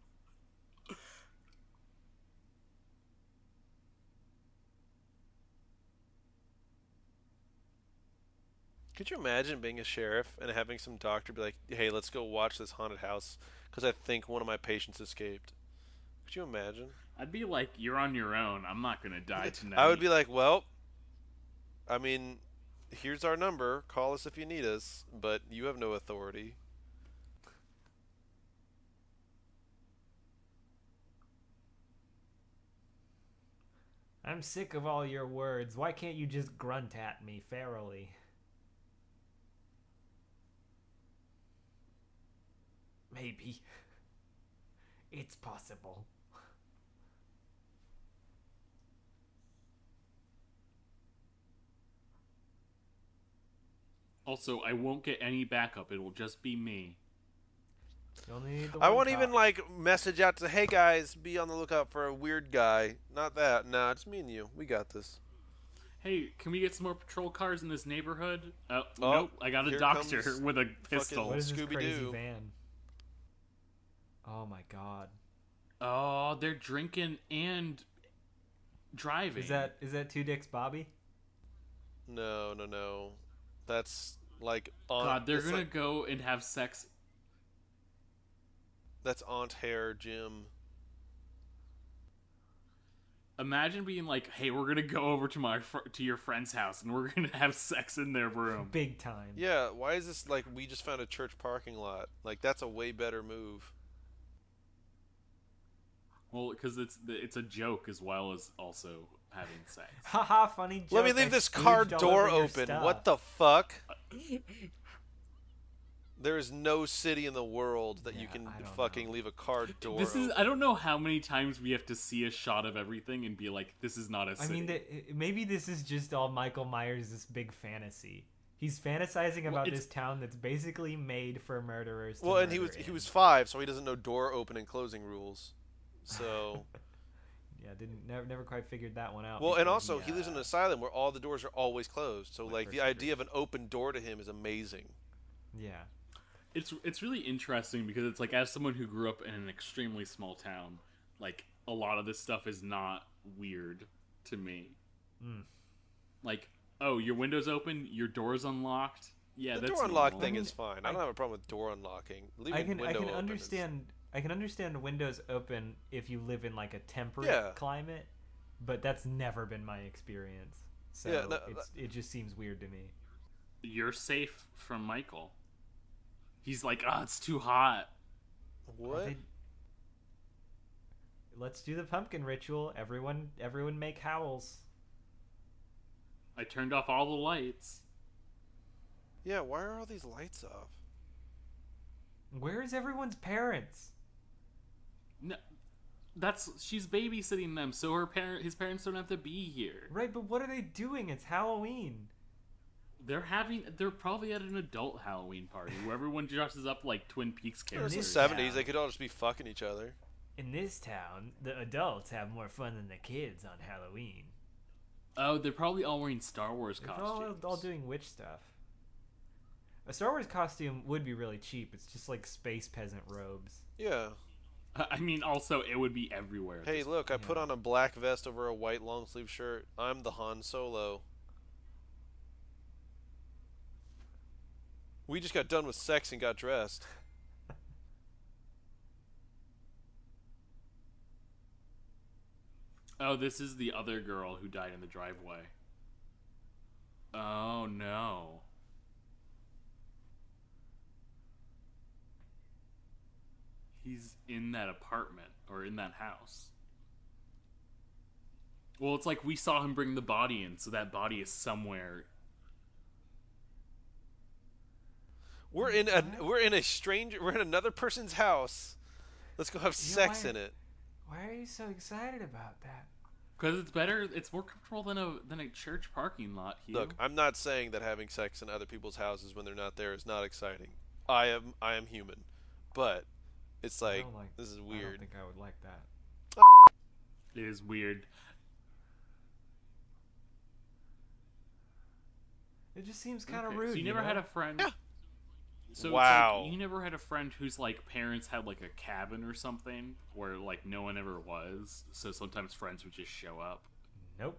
Could you imagine being a sheriff and having some doctor be like, "Hey, let's go watch this haunted house because I think one of my patients escaped." Could you imagine? I'd be like, "You're on your own. I'm not gonna die tonight." I would be like, "Well, I mean, here's our number. Call us if you need us, but you have no authority." I'm sick of all your words. Why can't you just grunt at me ferally? Maybe. It's possible. Also, I won't get any backup. It will just be me. You only need the I one won't cop. even like message out to, "Hey guys, be on the lookout for a weird guy." Not that. Nah, it's me and you. We got this. Hey, can we get some more patrol cars in this neighborhood? Oh, Nope. I got a here doctor comes with a pistol. What is this crazy Scooby-Doo. van? Oh my god. Oh, they're drinking and driving. Is that Two Dicks Bobby? No. That's like Aunt. God, they're that's gonna like- go and have sex. That's Aunt Hair Jim. Imagine being like, "Hey, we're gonna go over to to your friend's house and we're gonna have sex in their room." Big time. Yeah, why is this like we just found a church parking lot? Like that's a way better move. Well, because it's a joke as well as also having sex. Haha, funny joke. Let me leave this car door open. What the fuck? There is no city in the world that you can fucking leave a car door open. I don't know how many times we have to see a shot of everything and be like, this is not a city. I mean, maybe this is just all Michael Myers' big fantasy. He's fantasizing about this town that's basically made for murderers. Well, and he was 5, so he doesn't know door open and closing rules. So yeah, never quite figured that one out. Well, and also he lives in an asylum where all the doors are always closed. So like the idea of an open door to him is amazing. Yeah. It's really interesting because it's like, as someone who grew up in an extremely small town, like a lot of this stuff is not weird to me. Like, oh, your window's open, your door's unlocked. Yeah, the door unlock thing is fine. I don't have a problem with door unlocking. I can understand windows open if you live in like a temperate climate, but that's never been my experience. So it just seems weird to me. You're safe from Michael. He's like, it's too hot. What? Let's do the pumpkin ritual. Everyone make howls. I turned off all the lights. Yeah, why are all these lights off? Where is everyone's parents? No, she's babysitting them, so his parents don't have to be here. Right, but what are they doing? It's Halloween. They're probably at an adult Halloween party where everyone dresses up like Twin Peaks characters. It's the 70s. They could all just be fucking each other. In this town, the adults have more fun than the kids on Halloween. Oh, they're probably all wearing Star Wars costumes. All doing witch stuff. A Star Wars costume would be really cheap. It's just like space peasant robes. Yeah. I mean, also, it would be everywhere. Hey, look, I put on a black vest over a white long sleeve shirt. I'm the Han Solo. We just got done with sex and got dressed. Oh, this is the other girl who died in the driveway. Oh, no. He's in that apartment, or in that house. Well, it's like we saw him bring the body in, so that body is somewhere. We're in another person's house. Let's go have sex in it. Why are you so excited about that? Because it's more comfortable than a church parking lot, Hugh. Look, I'm not saying that having sex in other people's houses when they're not there is not exciting. I am human. But it's like this is weird. I don't think I would like that. It is weird. It just seems kind of rude. So you never had a friend? Yeah. So wow. It's like, you never had a friend whose like parents had like a cabin or something where like no one ever was, so sometimes friends would just show up? Nope.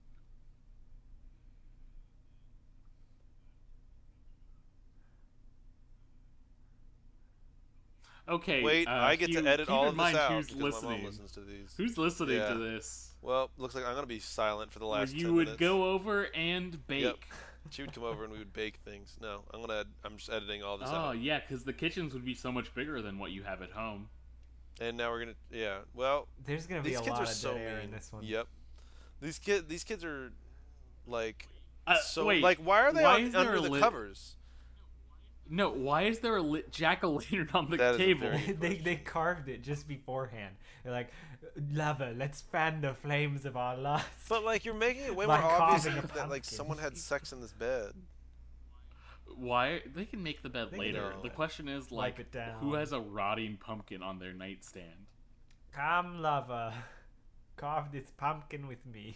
Okay. Wait, I get to edit all of this out who's because listening. my mom listens to these. Who's listening to this? Well, looks like I'm gonna be silent for the last 10 minutes. You would go over and bake. Yep. She would come over and we would bake things. No, I'm just editing all this out. Oh, yeah, because the kitchens would be so much bigger than what you have at home. And now we're gonna, well, there's gonna be a lot of dead air in this one. Yep. These kids are like wait, like why are they under the covers? No, why is there a lit jack-o'-lantern on the table? They carved it just beforehand. They're like, lava, let's fan the flames of our lust. But like you're making it way more obvious that like someone had sex in this bed. Why? They can make the bed later. No. The question is like, who has a rotting pumpkin on their nightstand? Come, lava, carve this pumpkin with me.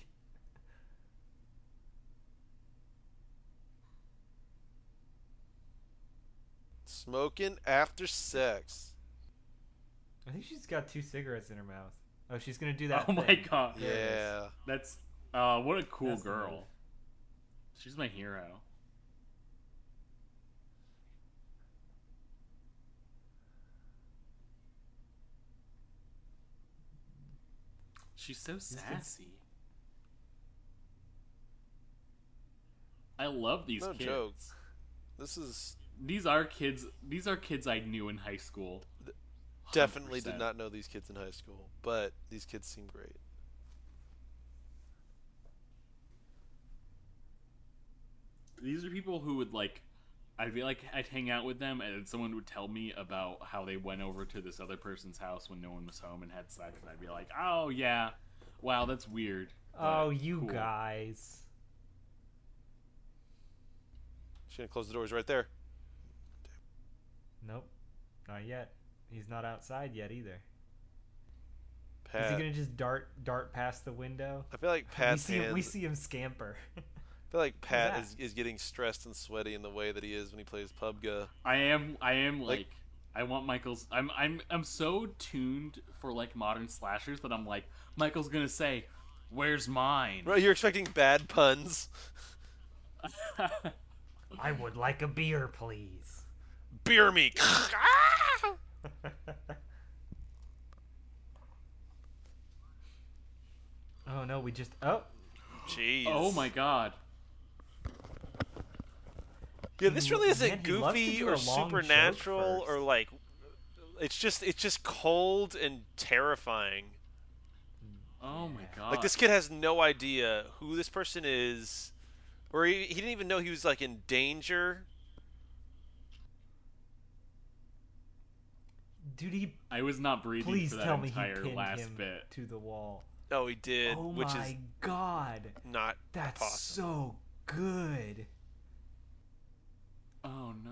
Smoking after sex. I think she's got 2 cigarettes in her mouth. Oh, she's gonna do that. Oh my god. Yeah. That's what a cool girl. She's my hero. She's so sassy. I love these kids. No jokes. This is These are kids I knew in high school. definitely did 100%. not know these kids in high school, but these kids seem great. These are people who would like. I feel like I'd hang out with them, and someone would tell me about how they went over to this other person's house when no one was home and had sex, and I'd be like, "Oh yeah, wow, that's weird." but Oh, you cool." guys. She's gonna close the doors right there. Nope, not yet. He's not outside yet either. Is Pat. he gonna just dart past the window? I feel like Pat's hands. We see him scamper. I feel like Pat that? is getting stressed and sweaty in the way that he is when he plays PUBG. I am Like- like, I want Michael's. I'm so tuned for like modern slashers that I'm like, Michael's gonna say, "Where's mine?" Right, you're expecting bad puns. I would like a beer, please. Beer me. Oh no, we just Jeez. Oh my god. Yeah, this really isn't Man, he loves to goofy do or a long joke supernatural first. or like. It's just cold and terrifying. Oh my god. Like this kid has no idea who this person is, or he didn't even know he was like in danger. dude, he I was not breathing please for that tell me he entire pinned last him bit. to the wall. Oh, he did, Oh which my is god, not that's possible. so good. Oh no.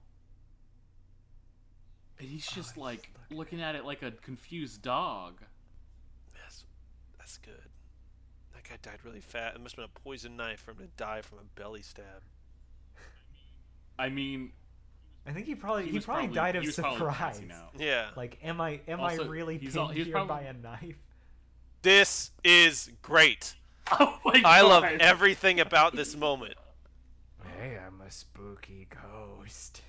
And he's just he's like looking looking at it like a confused dog. That's good. That guy died really fast. It must have been a poison knife for him to die from a belly stab. I mean, I think he probably was died of he was probably surprise. passing out. Yeah. Like, am I Also, really he's pinned al- he's here probably- by a knife? This is great. Oh my god. I love everything about this moment. Hey, I'm a spooky ghost.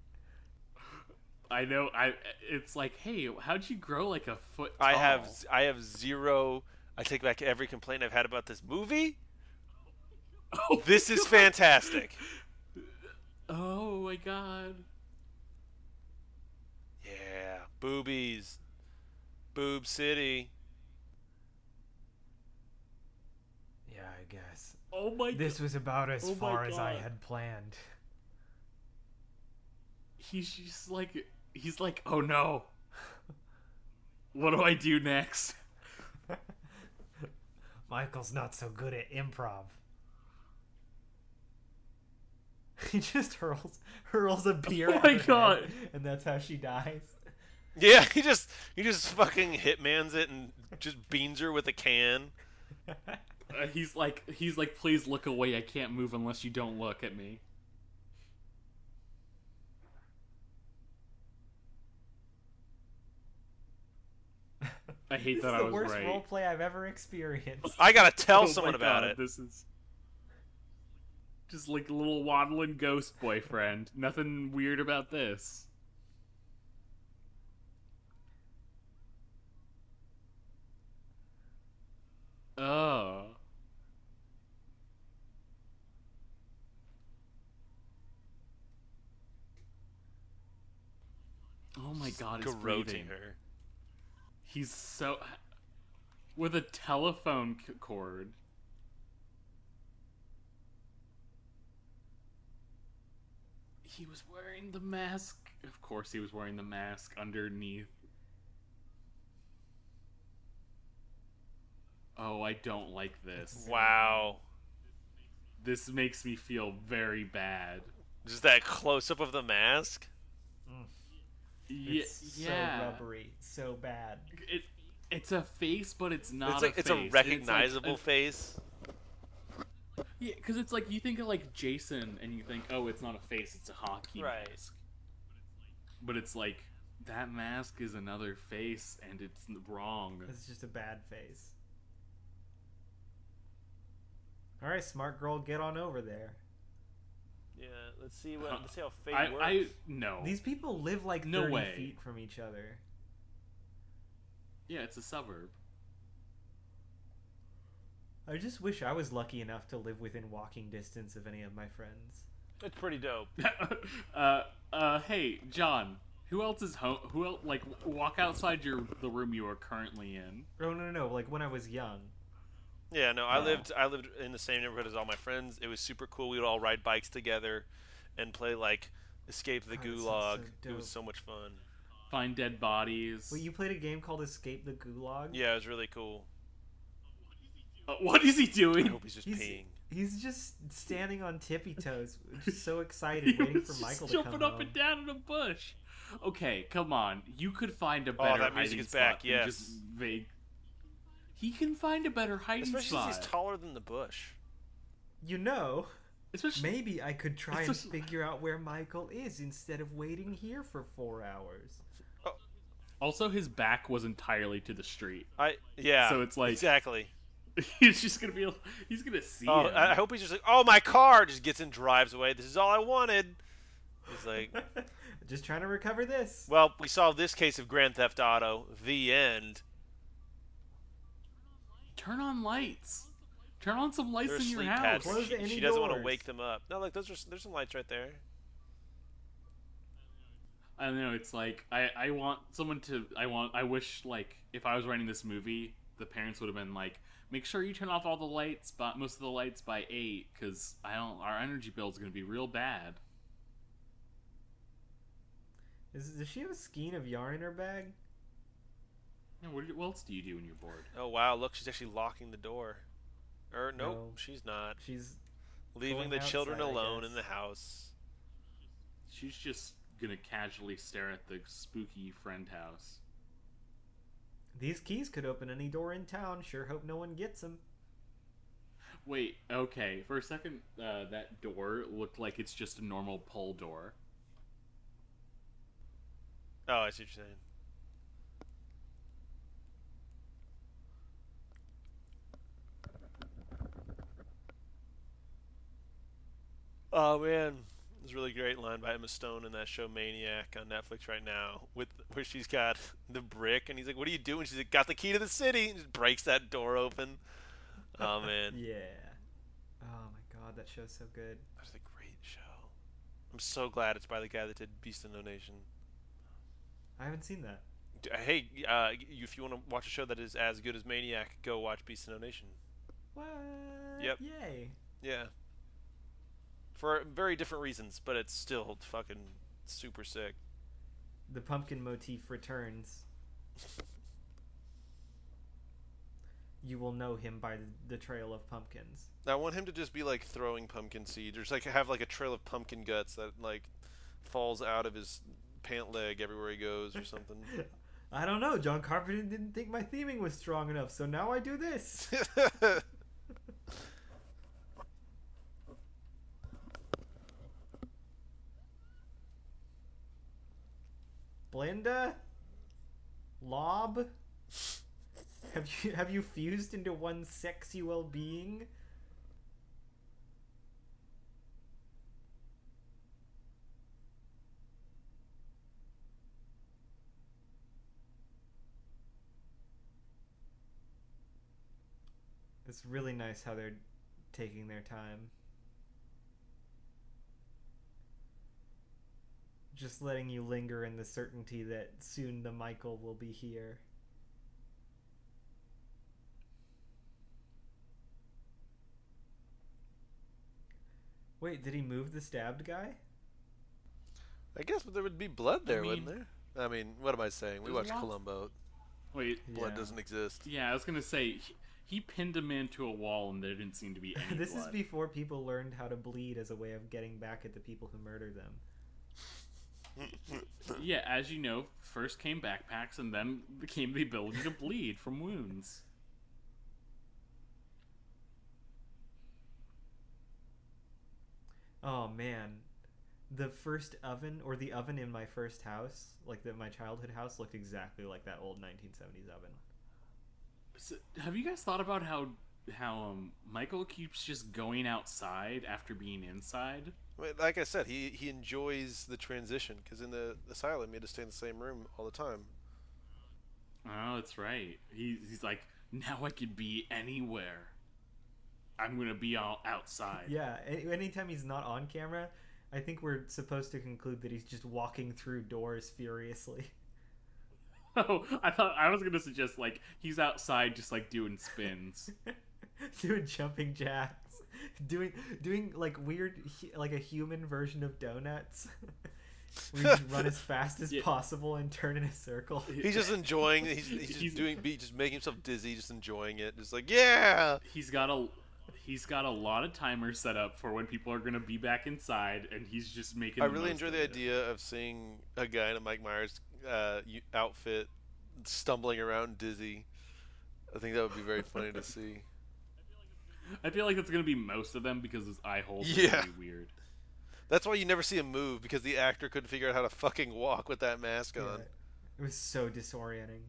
I know. It's like, hey, how'd you grow like a foot tall? I have zero. I take back every complaint I've had about this movie. Oh This my is God. fantastic. Oh my god. Yeah, boobies, boob city. Yeah, I guess. Oh my This was about as Oh my far as I God. had planned. He's just like, he's like, oh no. What do I do next? Michael's not so good at improv. He just hurls a beer Oh at my her God. head, and that's how she dies. Yeah, he just fucking hitmans it and just beans her with a can. He's like, please look away. I can't move unless you don't look at me. I hate This that is I the was worst right. roleplay I've ever experienced. I gotta tell Oh someone my about God, it. This is just like a little waddling ghost boyfriend. Nothing weird about this. Oh. Oh my god, he's Garroting breathing. her. He's so with a telephone cord. He was wearing the mask. Of course, he was wearing the mask underneath. Oh, I don't like this. Wow. This makes me feel very bad. Just that close up of the mask. It's Yeah. so rubbery, so bad. It's a face, but it's not. It's like a it's face. a recognizable it's face. yeah, because it's like you think of like Jason, and you think, oh, it's not a face; it's a hockey Right. mask. But it's like that mask is another face, and it's wrong. It's just a bad face. All right, smart girl, get on over there. Yeah, let's see how fate works. I no. These people live like No 30 way. feet from each other. Yeah, it's a suburb. I just wish I was lucky enough to live within walking distance of any of my friends. It's pretty dope. Hey, John. Who else is home? Who else? Like, walk outside the room you are currently in. Oh no, like when I was young. Yeah, no, I lived in the same neighborhood as all my friends. It was super cool. We would all ride bikes together and play like Escape the God, that sounds Gulag. so It was dope. so much fun. Find dead bodies. Wait, you played a game called Escape the Gulag? Yeah, it was really cool. What is he I doing? hope he's just peeing. He's just standing on tippy toes, just so excited, waiting for He's Michael just to come jumping up home. and down in a bush. Okay, come on. You could find a better that music hiding is spot back, than yes. just vague. He can find a better hiding Especially spot. since he's taller than the bush. You know, Especially, maybe I could try and Especially- figure out where Michael is instead of waiting here for 4 hours. also, his back was entirely to the street. Yeah. So it's like- exactly. He's just gonna be. He's gonna see Oh, him. I hope he's just like, oh, my car, just gets and drives away. This is all I wanted. He's like, Just trying to recover this. well, we solved this case of Grand Theft Auto. The end. Turn on lights. Turn on some lights There's in your sleep house. pads. Close She any doesn't want to doors. wake them up. No, like there's some lights right there. I don't know. It's like I want someone to. I wish like if I was writing this movie, the parents would have been like, make sure you turn off all the lights, but most of the lights by 8, because our energy bill is gonna be real bad. Does she have a skein of yarn in her bag? Yeah, what else do you do when you're bored? Oh wow, look, she's actually locking the door. Or nope, No. she's not. She's Leaving going the children outside, I alone guess. in the house. She's just gonna casually stare at the spooky friend house. these keys could open any door in town. Sure hope no one gets them. Wait, okay. For a second, that door looked like it's just a normal pull door. Oh, I see what you're saying. Oh man, there's a really great line by Emma Stone in that show Maniac on Netflix right now, with where she's got the brick and he's like, "What are you doing?" She's like, "Got the key to the city," and just breaks that door open. Oh man, Yeah. Oh my god, that show's so good. that's a great show. I'm so glad it's by the guy that did Beast of No Nation. I haven't seen that. Hey, if you want to watch a show that is as good as Maniac, go watch Beast of No Nation. What? Yep. Yay. Yeah. For very different reasons, but it's still fucking super sick. The pumpkin motif returns. You will know him by the trail of pumpkins. I want him to just be like throwing pumpkin seeds, or just like have like a trail of pumpkin guts that like falls out of his pant leg everywhere he goes, or something. I don't know. John Carpenter didn't think my theming was strong enough, so now I do this. Blenda? Lob? Have you fused into one sexual being? It's really nice how they're taking their time. Just letting you linger in the certainty that soon the Michael will be here. Wait, did he move the stabbed guy? I guess there would be blood there, I mean- wouldn't there? I mean, what am I saying? We There's watched lots- Columbo. Wait, Blood Yeah. doesn't exist. yeah, I was gonna say he pinned a man to a wall and there didn't seem to be any This blood. is before people learned how to bleed as a way of getting back at the people who murdered them. Yeah, as you know, first came backpacks and then became the ability to bleed from wounds. Oh man, the first oven, or the oven in my first house, like my childhood house, looked exactly like that old 1970s oven. So, have you guys thought about how Michael keeps just going outside after being inside? Well, like I said, he enjoys the transition because in the asylum he had to stay in the same room all the time. Oh, that's right. He's like, now I could be anywhere. I'm gonna be all outside. Yeah, anytime he's not on camera, I think we're supposed to conclude that he's just walking through doors furiously. Oh, I thought I was gonna suggest like he's outside just like doing spins. Doing jumping jacks. Doing like weird like a human version of donuts. We just run as fast as Yeah. possible and turn in a circle. He's just enjoying. He's just making himself dizzy, just enjoying it. Just like, yeah. He's got a lot of timers set up for when people are gonna be back inside, and he's just making. I the really most enjoy of the it. idea of seeing a guy in a Mike Myers outfit stumbling around dizzy. I think that would be very funny to see. I feel like that's gonna be most of them because his eye holes are Yeah. really weird. That's why you never see him move, because the actor couldn't figure out how to fucking walk with that mask Yeah. on. It was so disorienting.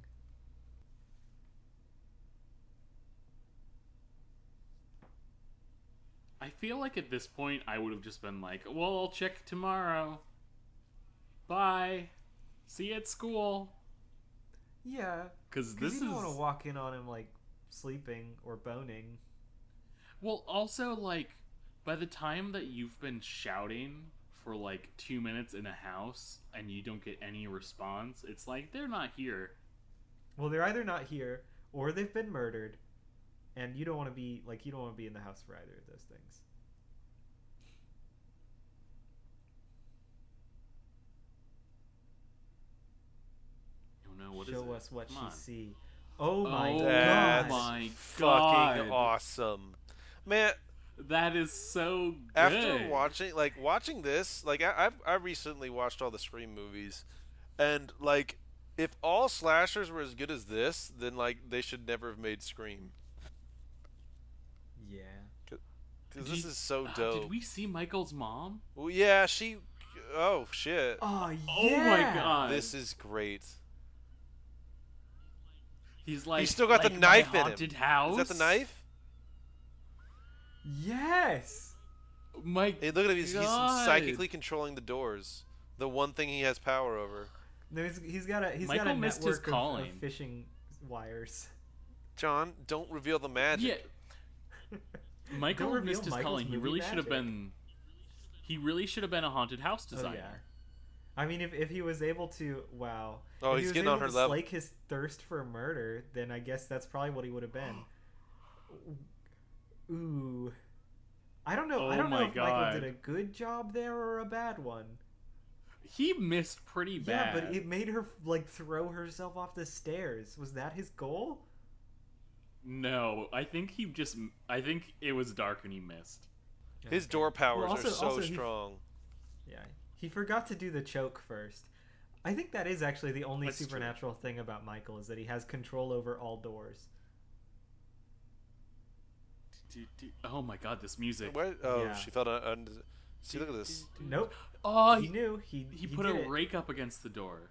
I feel like at this point I would have just been like, "Well, I'll check tomorrow. Bye. See you at school." Yeah, Because because this you is don't want to walk in on him like sleeping or boning. well. Also, like by the time that you've been shouting for like 2 minutes in a house and you don't get any response, it's like they're not here. Well, they're either not here or they've been murdered, and you don't want to be in the house for either of those things. Oh no! What is Show it? us what Come she on. see. Oh my Oh god! That's my fucking God. awesome, man. That is so good. After watching this, like I recently watched all the Scream movies, and like if all slashers were as good as this, then like they should never have made Scream, Yeah. because this is so dope. Did we see Michael's mom? Well, yeah, she. Oh shit! Oh yeah. Oh my god! This is great. He's like, He's still got like the knife my in him. haunted house. Is that the knife? Yes. My Hey, look at him. He's God. psychically controlling the doors. The one thing he has power over. No, he's got a Michael missed his network of calling. fishing wires. John, don't reveal the magic. Yeah, Michael Don't reveal missed his Michael's calling. He movie really should have magic. been. He really should have been a haunted house Oh designer. yeah. I mean, if he was able to, wow. Oh, if he's he was getting able on her to level. slake his thirst for murder, then I guess that's probably what he would have been. Ooh, I don't know. Oh I don't know my if Michael God. did a good job there or a bad one. He missed pretty Yeah, bad. but it made her like throw herself off the stairs. Was that his goal? No, I think he just. I think it was dark and he missed. His Okay. door powers Well, are so also he- strong. Yeah, he forgot to do the choke first. I think that is actually the only That's true. supernatural thing about Michael is that he has control over all doors. Oh my god, this music. What? Oh, Yeah. she fell down. See, look at this. Nope. Oh, He knew. He put did a it. rake up against the door.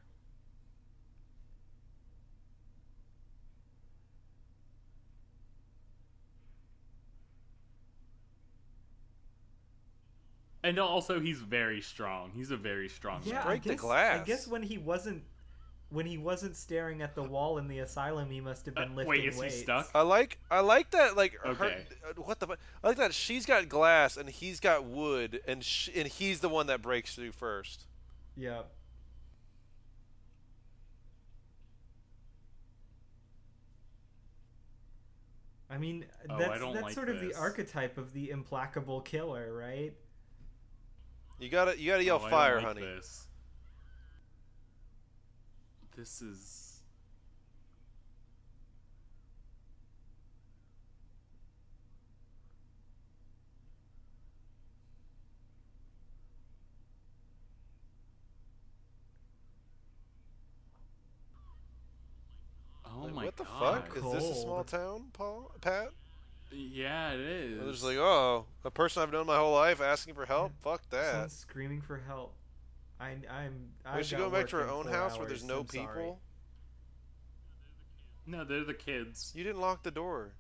And also, he's very strong. He's a very strong Yeah, man. Break the I glass. guess when he wasn't staring at the wall in the asylum, he must have been lifting Wait, is weights. he stuck? I like that. Like Okay. what the? I like that she's got glass and he's got wood, and he's the one that breaks through first. Yeah. I mean, Oh, that's I don't like sort of the this. archetype of the implacable killer, right? You gotta yell Oh, I don't fire, like honey. This. This is. Oh Like, my what the god. fuck? Is this a Cold. small town, Pat? Yeah, it is. They're just like, oh, a person I've known my whole life asking for help. Fuck that. Someone's screaming for help. Is she going back to her own house where there's no people? No, they're the kids. You didn't lock the door.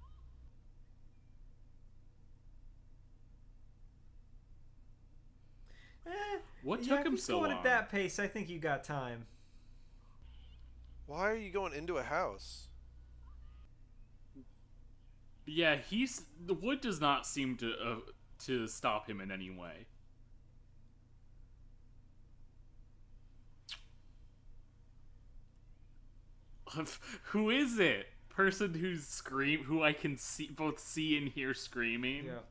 What yeah, took if him he's so going long? at that pace, I think you got time. Why are you going into a house? Yeah, the wood does not seem to stop him in any way. Who is it? Person who's who I can both see and hear screaming. Yeah.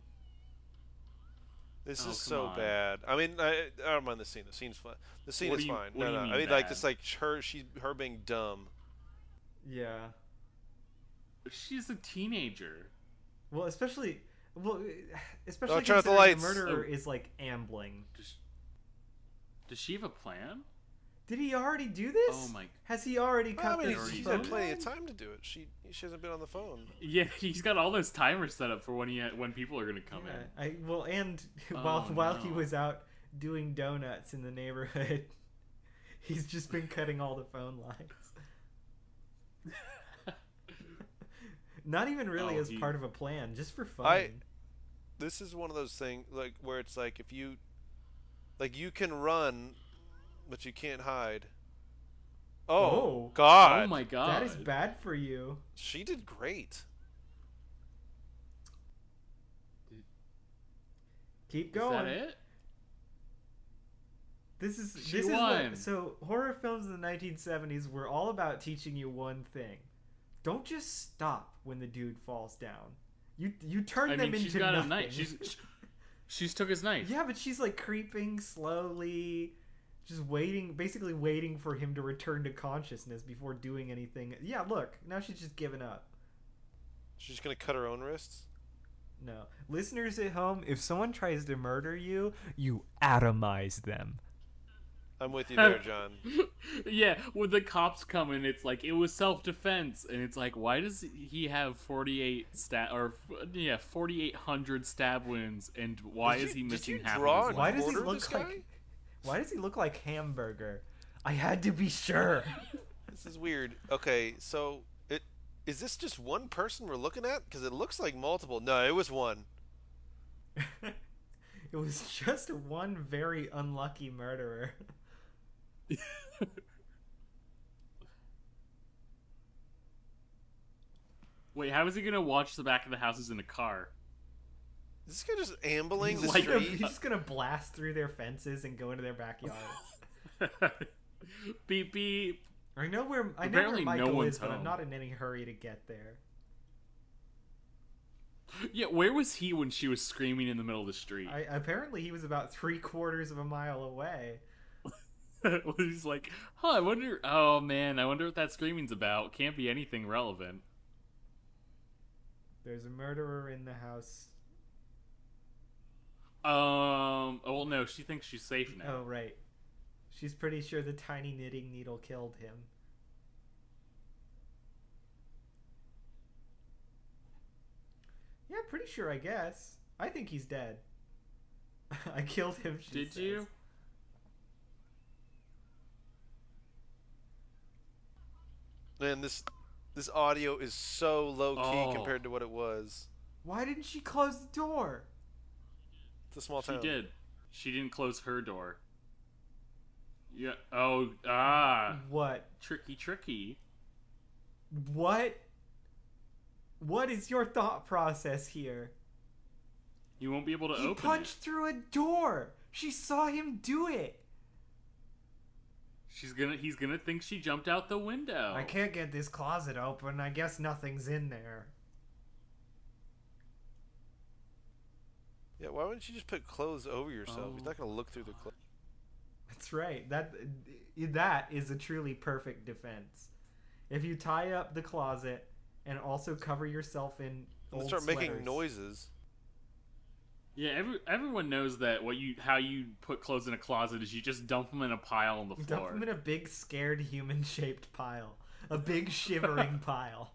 This Oh, is come so on. bad. I mean, I don't mind the scene. The scene's fine. The scene What is do you- fine. what No, do you no. mean I mean, like, bad? just like her being dumb. Yeah. She's a teenager. Well, especially Turn out the considering lights. the murderer Oh. is like ambling. Does she have a plan? Did he already do this? Oh my- Has he already I cut mean, the she's phone had plenty of line? time to do it. She hasn't been on the phone. Yeah, he's got all those timers set up for when people are gonna come in. And Oh, while he no. was out doing donuts in the neighborhood, he's just been cutting all the phone lines. Not even really Oh, as part of a plan, just for fun. This is one of those things like where it's like if you can run, but you can't hide. Oh, God! Oh my god. That is bad for you. She did great. Keep Is going. that it? She This won. is so horror films in the 1970s were all about teaching you one thing: don't just stop when the dude falls down. You turn I them mean, into she's got nothing. a knife. She's took his knife. Yeah, but she's like creeping slowly, just basically waiting for him to return to consciousness before doing anything. Yeah, look, now she's just given up. She's gonna cut her own wrists. No. Listeners at home, if someone tries to murder you, you atomize them. I'm with you there, John. Yeah, when the cops come in, it's like it was self-defense, and it's like, why does he have 4,800 stab wounds, and why is he Did missing you half draw of his a Why life? does he quarter look this like guy? Why does he look like Hamburger? I had to be sure. This is weird. Okay, so is this just one person we're looking at? Because it looks like multiple. No, it was one. It was just one very unlucky murderer. Wait, how is he gonna watch the back of the houses in a car? Is this guy just ambling the like- street? He's just gonna blast through their fences and go into their backyard. Beep beep. I know where Apparently no Michael one's is, but I'm home. not in any hurry to get there. Yeah, where was he when she was screaming in the middle of the street? Apparently, he was about 3/4 of a mile away. He's like, I wonder. Oh man, I wonder what that screaming's about. Can't be anything relevant. There's a murderer in the house. Oh well, no, she thinks she's safe now. Oh, right. She's pretty sure the tiny knitting needle killed him. Yeah, pretty sure, I guess. I think he's dead. I killed him, she Did says. you? Man, this audio is so low key Oh. compared to what it was. Why didn't she close the door? It's a small She town. did. She didn't close her door. Yeah. What? Tricky. What? What is your thought process here? You won't be able to He open punched through a door. She saw him do it. it. He's gonna think she jumped out the window. I can't get this closet open. I guess nothing's in there. Yeah, why wouldn't you just put clothes over yourself? He's Oh. not gonna look through the clothes. That's right. That is a truly perfect defense. If you tie up the closet and also cover yourself in And old start making sweaters. noises. Yeah, everyone knows that how you put clothes in a closet is you just dump them in a pile on the Dump floor. them in a big scared human-shaped pile. A big shivering pile.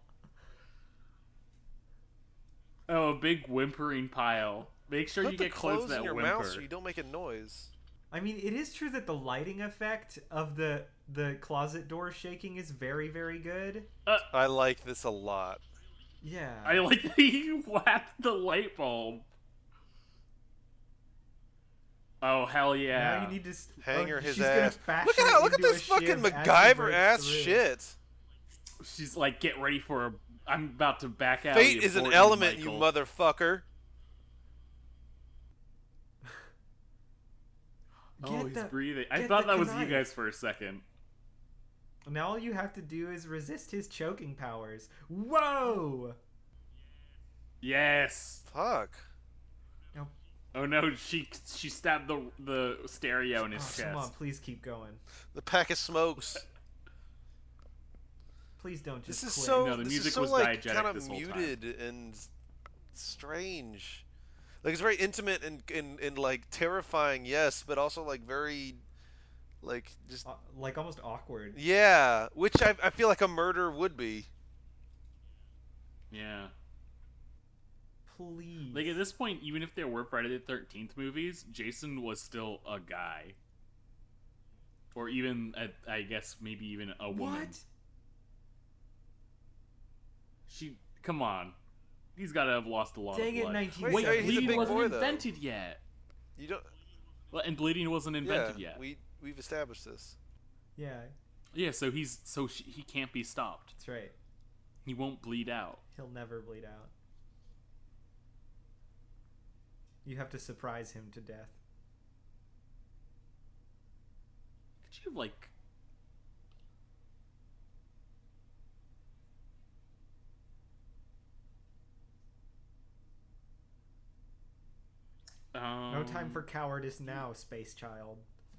Oh, a big whimpering pile. Make sure Put you the get clothes clothes that in your whimper. mouth so you don't make a noise. I mean, it is true that the lighting effect of the closet door shaking is very, very good. I like this a lot. Yeah. I like that you whacked the light bulb. Oh hell yeah! Now you need to Hanger his she's gonna ass. fashion Look at it how, look at into this a fucking shiv as she MacGyver breaks ass through. shit. She's like, get ready for a. I'm about to back out. Fate of is an Fortnite, element, Michael. you motherfucker. Oh, Get he's the- breathing. I get thought the that was you knife. guys for a second. Now all you have to do is resist his choking powers. Whoa! Yes. Fuck. No. Oh no, she stabbed the stereo in his chest. Come on, please keep going. The pack of smokes. Please don't just This is quit. so. No, the this music is so was like diegetic kind of this whole muted and strange. Like it's very intimate and like terrifying, yes, but also like very, like just like almost awkward. yeah, which I feel like a murder would be. Yeah. Please. Like at this point, even if there were Friday the 13th movies, Jason was still a guy. Or even, I guess, maybe even a woman. What? Come on. He's got to have lost a lot Dang of it, blood. 19. Wait, he's a bleeding big wasn't boy, though. invented yet. You don't. Well, and bleeding wasn't invented Yeah, yet. we've established this. Yeah, Yeah, so he can't be stopped. that's right. He won't bleed out. He'll never bleed out. You have to surprise him to death. Could you have, like... No time for cowardice now, space child.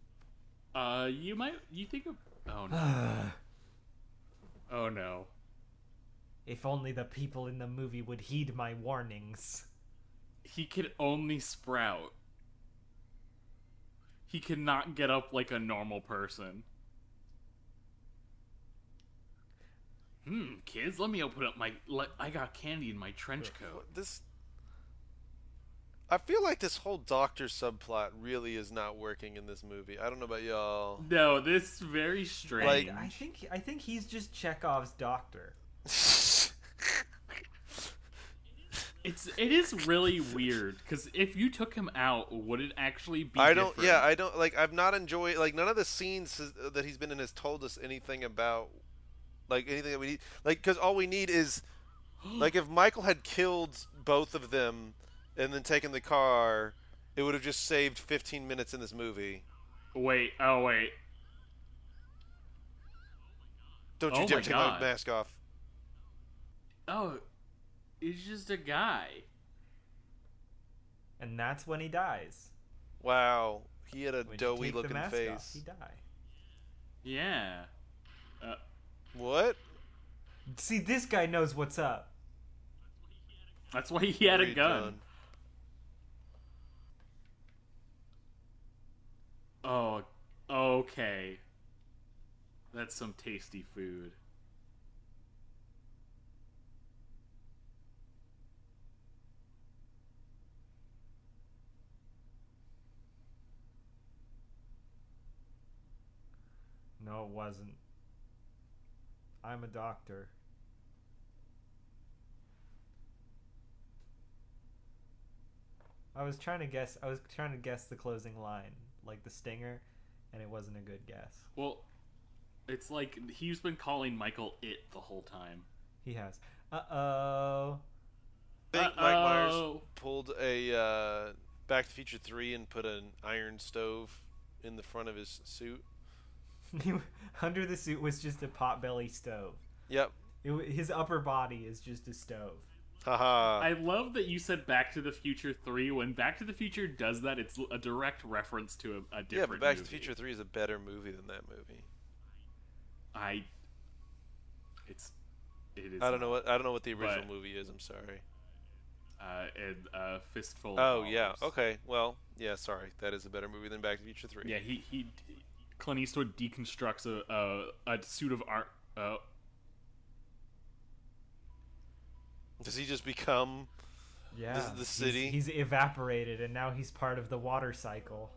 You think of... Oh, no. Oh, no. If only the people in the movie would heed my warnings. He could only sprout. He cannot get up like a normal person. Kids, let me open up I got candy in my trench coat. This. I feel like this whole doctor subplot really is not working in this movie. I don't know about y'all. No, this is very strange. Like- I think he's just Chekhov's doctor. It is really weird because if you took him out, would it actually be? I don't. different? Yeah, I don't. Like, I've not enjoyed. Like, none of the scenes that he's been in has told us anything about. Like anything that we need. Like, because all we need is. Like, if Michael had killed both of them, and then taken the car, it would have just saved 15 minutes in this movie. Wait. Oh wait. Don't you Oh dare my take God. my mask off. Oh, he's just a guy. And that's when he dies. Wow, he had a When you doughy take the looking mask face. off, he die. Yeah. What? See, this guy knows what's up. That's why he had a Great gun. done. Oh, okay. That's some tasty food. No, it wasn't. I'm a doctor. I was trying to guess the closing line, like the stinger, and it wasn't a good guess. Well, it's like he's been calling Michael it the whole time. He has. Uh-oh. I think Mike Myers Uh-oh. pulled a Back to the Future 3 and put an iron stove in the front of his suit. Under the suit was just a potbelly stove. Yep. His upper body is just a stove. Haha. I love that you said Back to the Future 3. When Back to the Future does that, it's a direct reference to a different Yeah, but Back to the movie. Future 3 is a better movie than that movie. It is. I don't know what the original But- movie is. I'm sorry. And Fistful. of Oh yeah. Dollars. Okay. Well, yeah. Sorry. That is a better movie than Back to the Future 3. Yeah, Clint Eastwood deconstructs a suit of art. Does he just become? Yeah. This is the city. He's evaporated, and now he's part of the water cycle.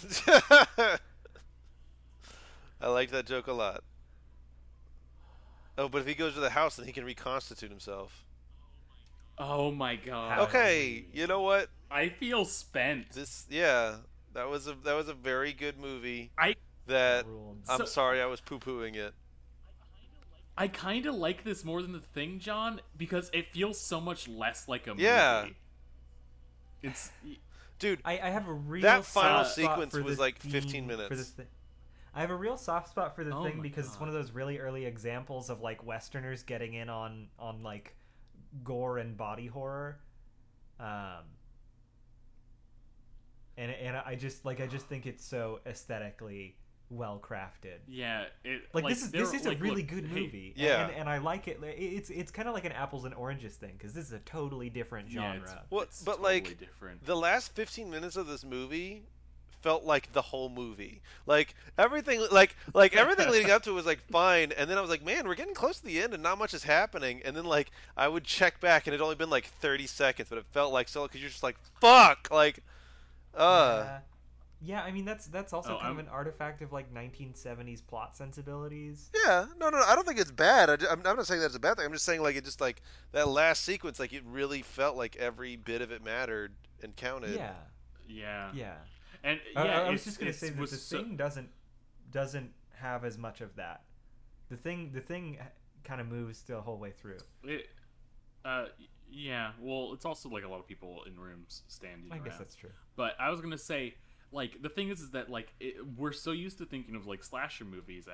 I like that joke a lot. Oh, but if he goes to the house, then he can reconstitute himself. Oh my god. Okay, you know what? I feel spent. That was a very good movie. I Ruled. I'm So- sorry I was poo-pooing it. kind of like this more than The Thing, John, because it feels so much less like a movie. Yeah. It's Dude, I have a real that final soft spot sequence for was the like theme- 15 for minutes. this thing. I have a real soft spot for the Oh thing my because it's God. one of those really early examples of like Westerners getting in on like gore and body horror. Um, and I just think it's so aesthetically well crafted. Yeah, it Like this is a like, really look, good hey, movie. Yeah. And I like it. It's kind of like an apples and oranges thing because this is a totally different Yeah, genre. Well, it's but totally like different. the last 15 minutes of this movie felt like the whole movie. Like everything, like everything leading up to it was like fine, and then I was like, man, we're getting close to the end, and not much is happening. And then like I would check back, and it had only been like 30 seconds, but it felt like so because you're just like fuck, like Yeah. Yeah, I mean that's also Oh, kind of I'm- an artifact of like 1970s plot sensibilities. Yeah, no, I don't think it's bad. I'm not saying that's a bad thing. I'm just saying like it just like that last sequence, like it really felt like every bit of it mattered and counted. Yeah. Yeah, Yeah. and I- yeah, I was it's- just gonna it's- say that was the so- thing doesn't have as much of that. The thing kind of moves the whole way through. It, yeah. Well, it's also like a lot of people in rooms standing I around. guess that's true. But I was gonna say, like, the thing is that like we're so used to thinking of like slasher movies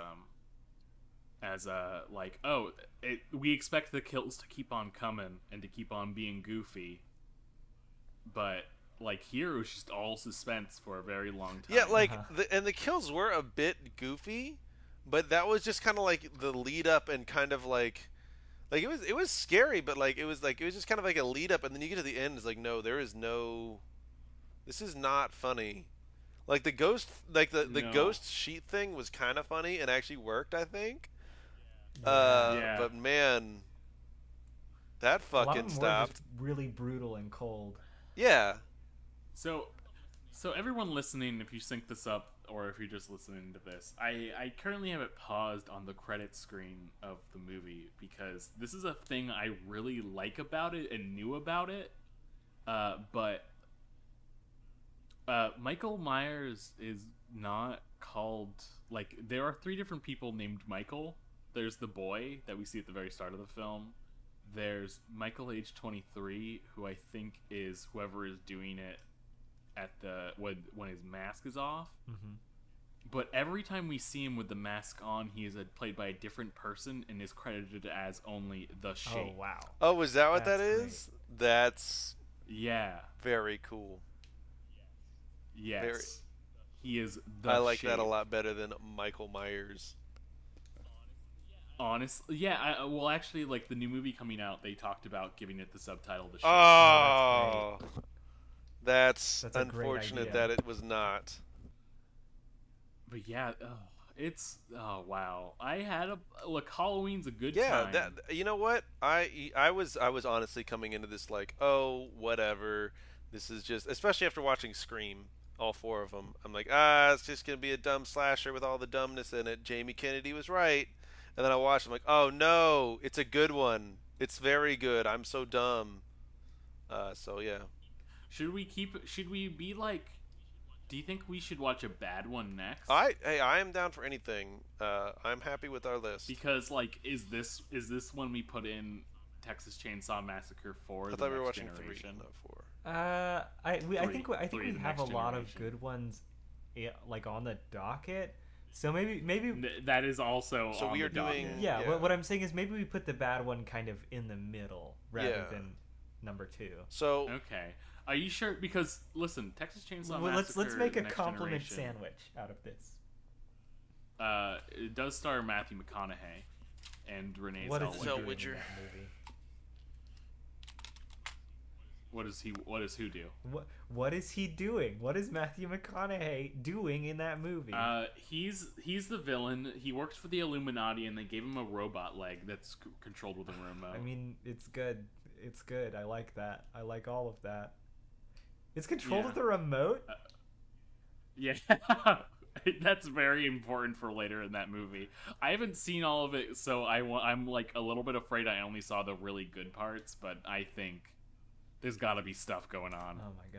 as like, oh, we expect the kills to keep on coming and to keep on being goofy, but like here it was just all suspense for a very long time. Yeah, like Uh-huh. the kills were a bit goofy, but that was just kind of like the lead up and kind of like it was scary, but like it was just kind of like a lead up, and then you get to the end, it's like no, there is no, this is not funny. Like the ghost, like the No. ghost sheet thing was kind of funny and actually worked, I think. Yeah. But man, that A lot fucking of them were stopped. just really brutal and cold. Yeah, So everyone listening, if you sync this up or if you're just listening to this, I currently have it paused on the credit screen of the movie because this is a thing I really like about it and knew about it, but Michael Myers is not called, like, there are 3 different people named Michael. There's the boy that we see at the very start of the film. There's Michael age 23, who I think is whoever is doing it at the when his mask is off. Mm-hmm. But every time we see him with the mask on, he is played by a different person and is credited as only the Oh Shape. wow. oh, is that what that That's is? That's Yeah. very cool. Yes. Very- He is the I like Shape. that a lot better than Michael Myers. Honestly, yeah. Well, actually, like the new movie coming out, they talked about giving it the subtitle "The Shape." Oh, that's That's a great unfortunate idea. that it was not. But yeah, it's wow. I had a look. Halloween's a good Yeah, time. that you know what? I was honestly coming into this like, oh, whatever. This is just, especially after watching Scream, all 4 of them. I'm like, it's just gonna be a dumb slasher with all the dumbness in it. Jamie Kennedy was right. And then I watched. I'm like, oh no, it's a good one. It's very good. I'm so dumb. So yeah. Should we be like? Do you think we should watch a bad one next? I am down for anything. I'm happy with our list. Because like, is this when we put in Texas Chainsaw Massacre 4? I thought we were watching 3, not 4. I think Three, we the have a Next lot of Generation. good ones, like on the docket. So maybe That is also. So on we the are doing- docket. yeah. Yeah. What I'm saying is maybe we put the bad one kind of in the middle rather Yeah. than number 2. So Okay. Are you sure? Because listen, Texas Chainsaw Well, let's Massacre. make a Next compliment Generation, sandwich out of this. It does star Matthew McConaughey and Renee What is he Zellweger. doing in Witcher. that movie? What does who do? What is he doing? What is Matthew McConaughey doing in that movie? He's the villain. He works for the Illuminati, and they gave him a robot leg that's controlled with a remote. I mean, it's good. It's good. I like that. I like all of that. It's controlled Yeah. with a remote? yeah, that's very important for later in that movie. I haven't seen all of it, so I'm like a little bit afraid I only saw the really good parts. But I think there's got to be stuff going on. Oh my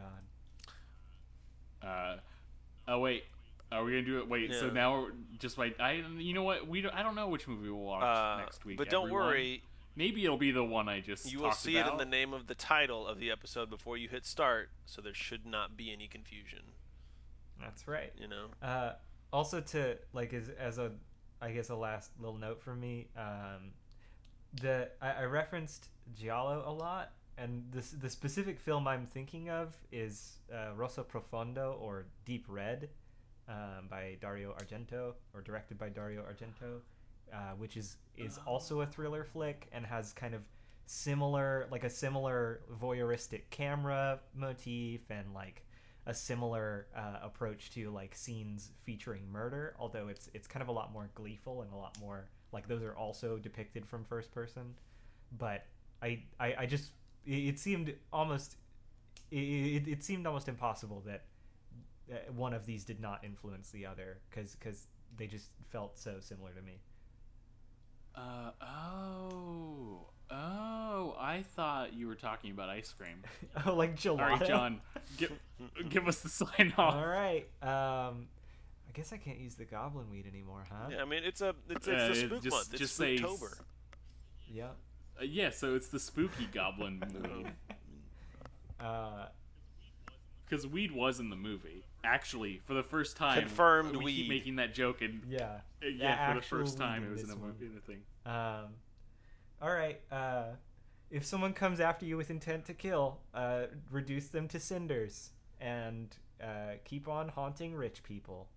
god. Oh wait, are we gonna do it? Wait, so Yeah. now we're just wait. You know what? I don't know which movie we'll watch next week. but don't everyone. worry, Maybe it'll be the one I just you will talked see it in about. the name of the title of the episode before you hit start, so there should not be any confusion. That's right. You know. Also, to like as a I guess a last little note from me, I referenced Giallo a lot, and the specific film I'm thinking of is Rosso Profondo, or Deep Red, by Dario Argento, or directed by Dario Argento, which is also a thriller flick and has kind of a similar voyeuristic camera motif, and like a similar approach to like scenes featuring murder, although it's kind of a lot more gleeful and a lot more like those are also depicted from first person. But I just it seemed almost it seemed almost impossible that one of these did not influence the other, because they just felt so similar to me. I thought you were talking about ice cream. Oh, like gelato. All right, John, give us the sign off. All right. I guess I can't use the goblin weed anymore, huh? Yeah, I mean it's the spook month. It's Spooktober. Yeah. Yeah, so it's the spooky goblin movie. Because weed was in the movie. Actually, for the first time, confirmed we weed. keep making that joke, and for the first time, it was in a thing. All right. If someone comes after you with intent to kill, reduce them to cinders and keep on haunting rich people.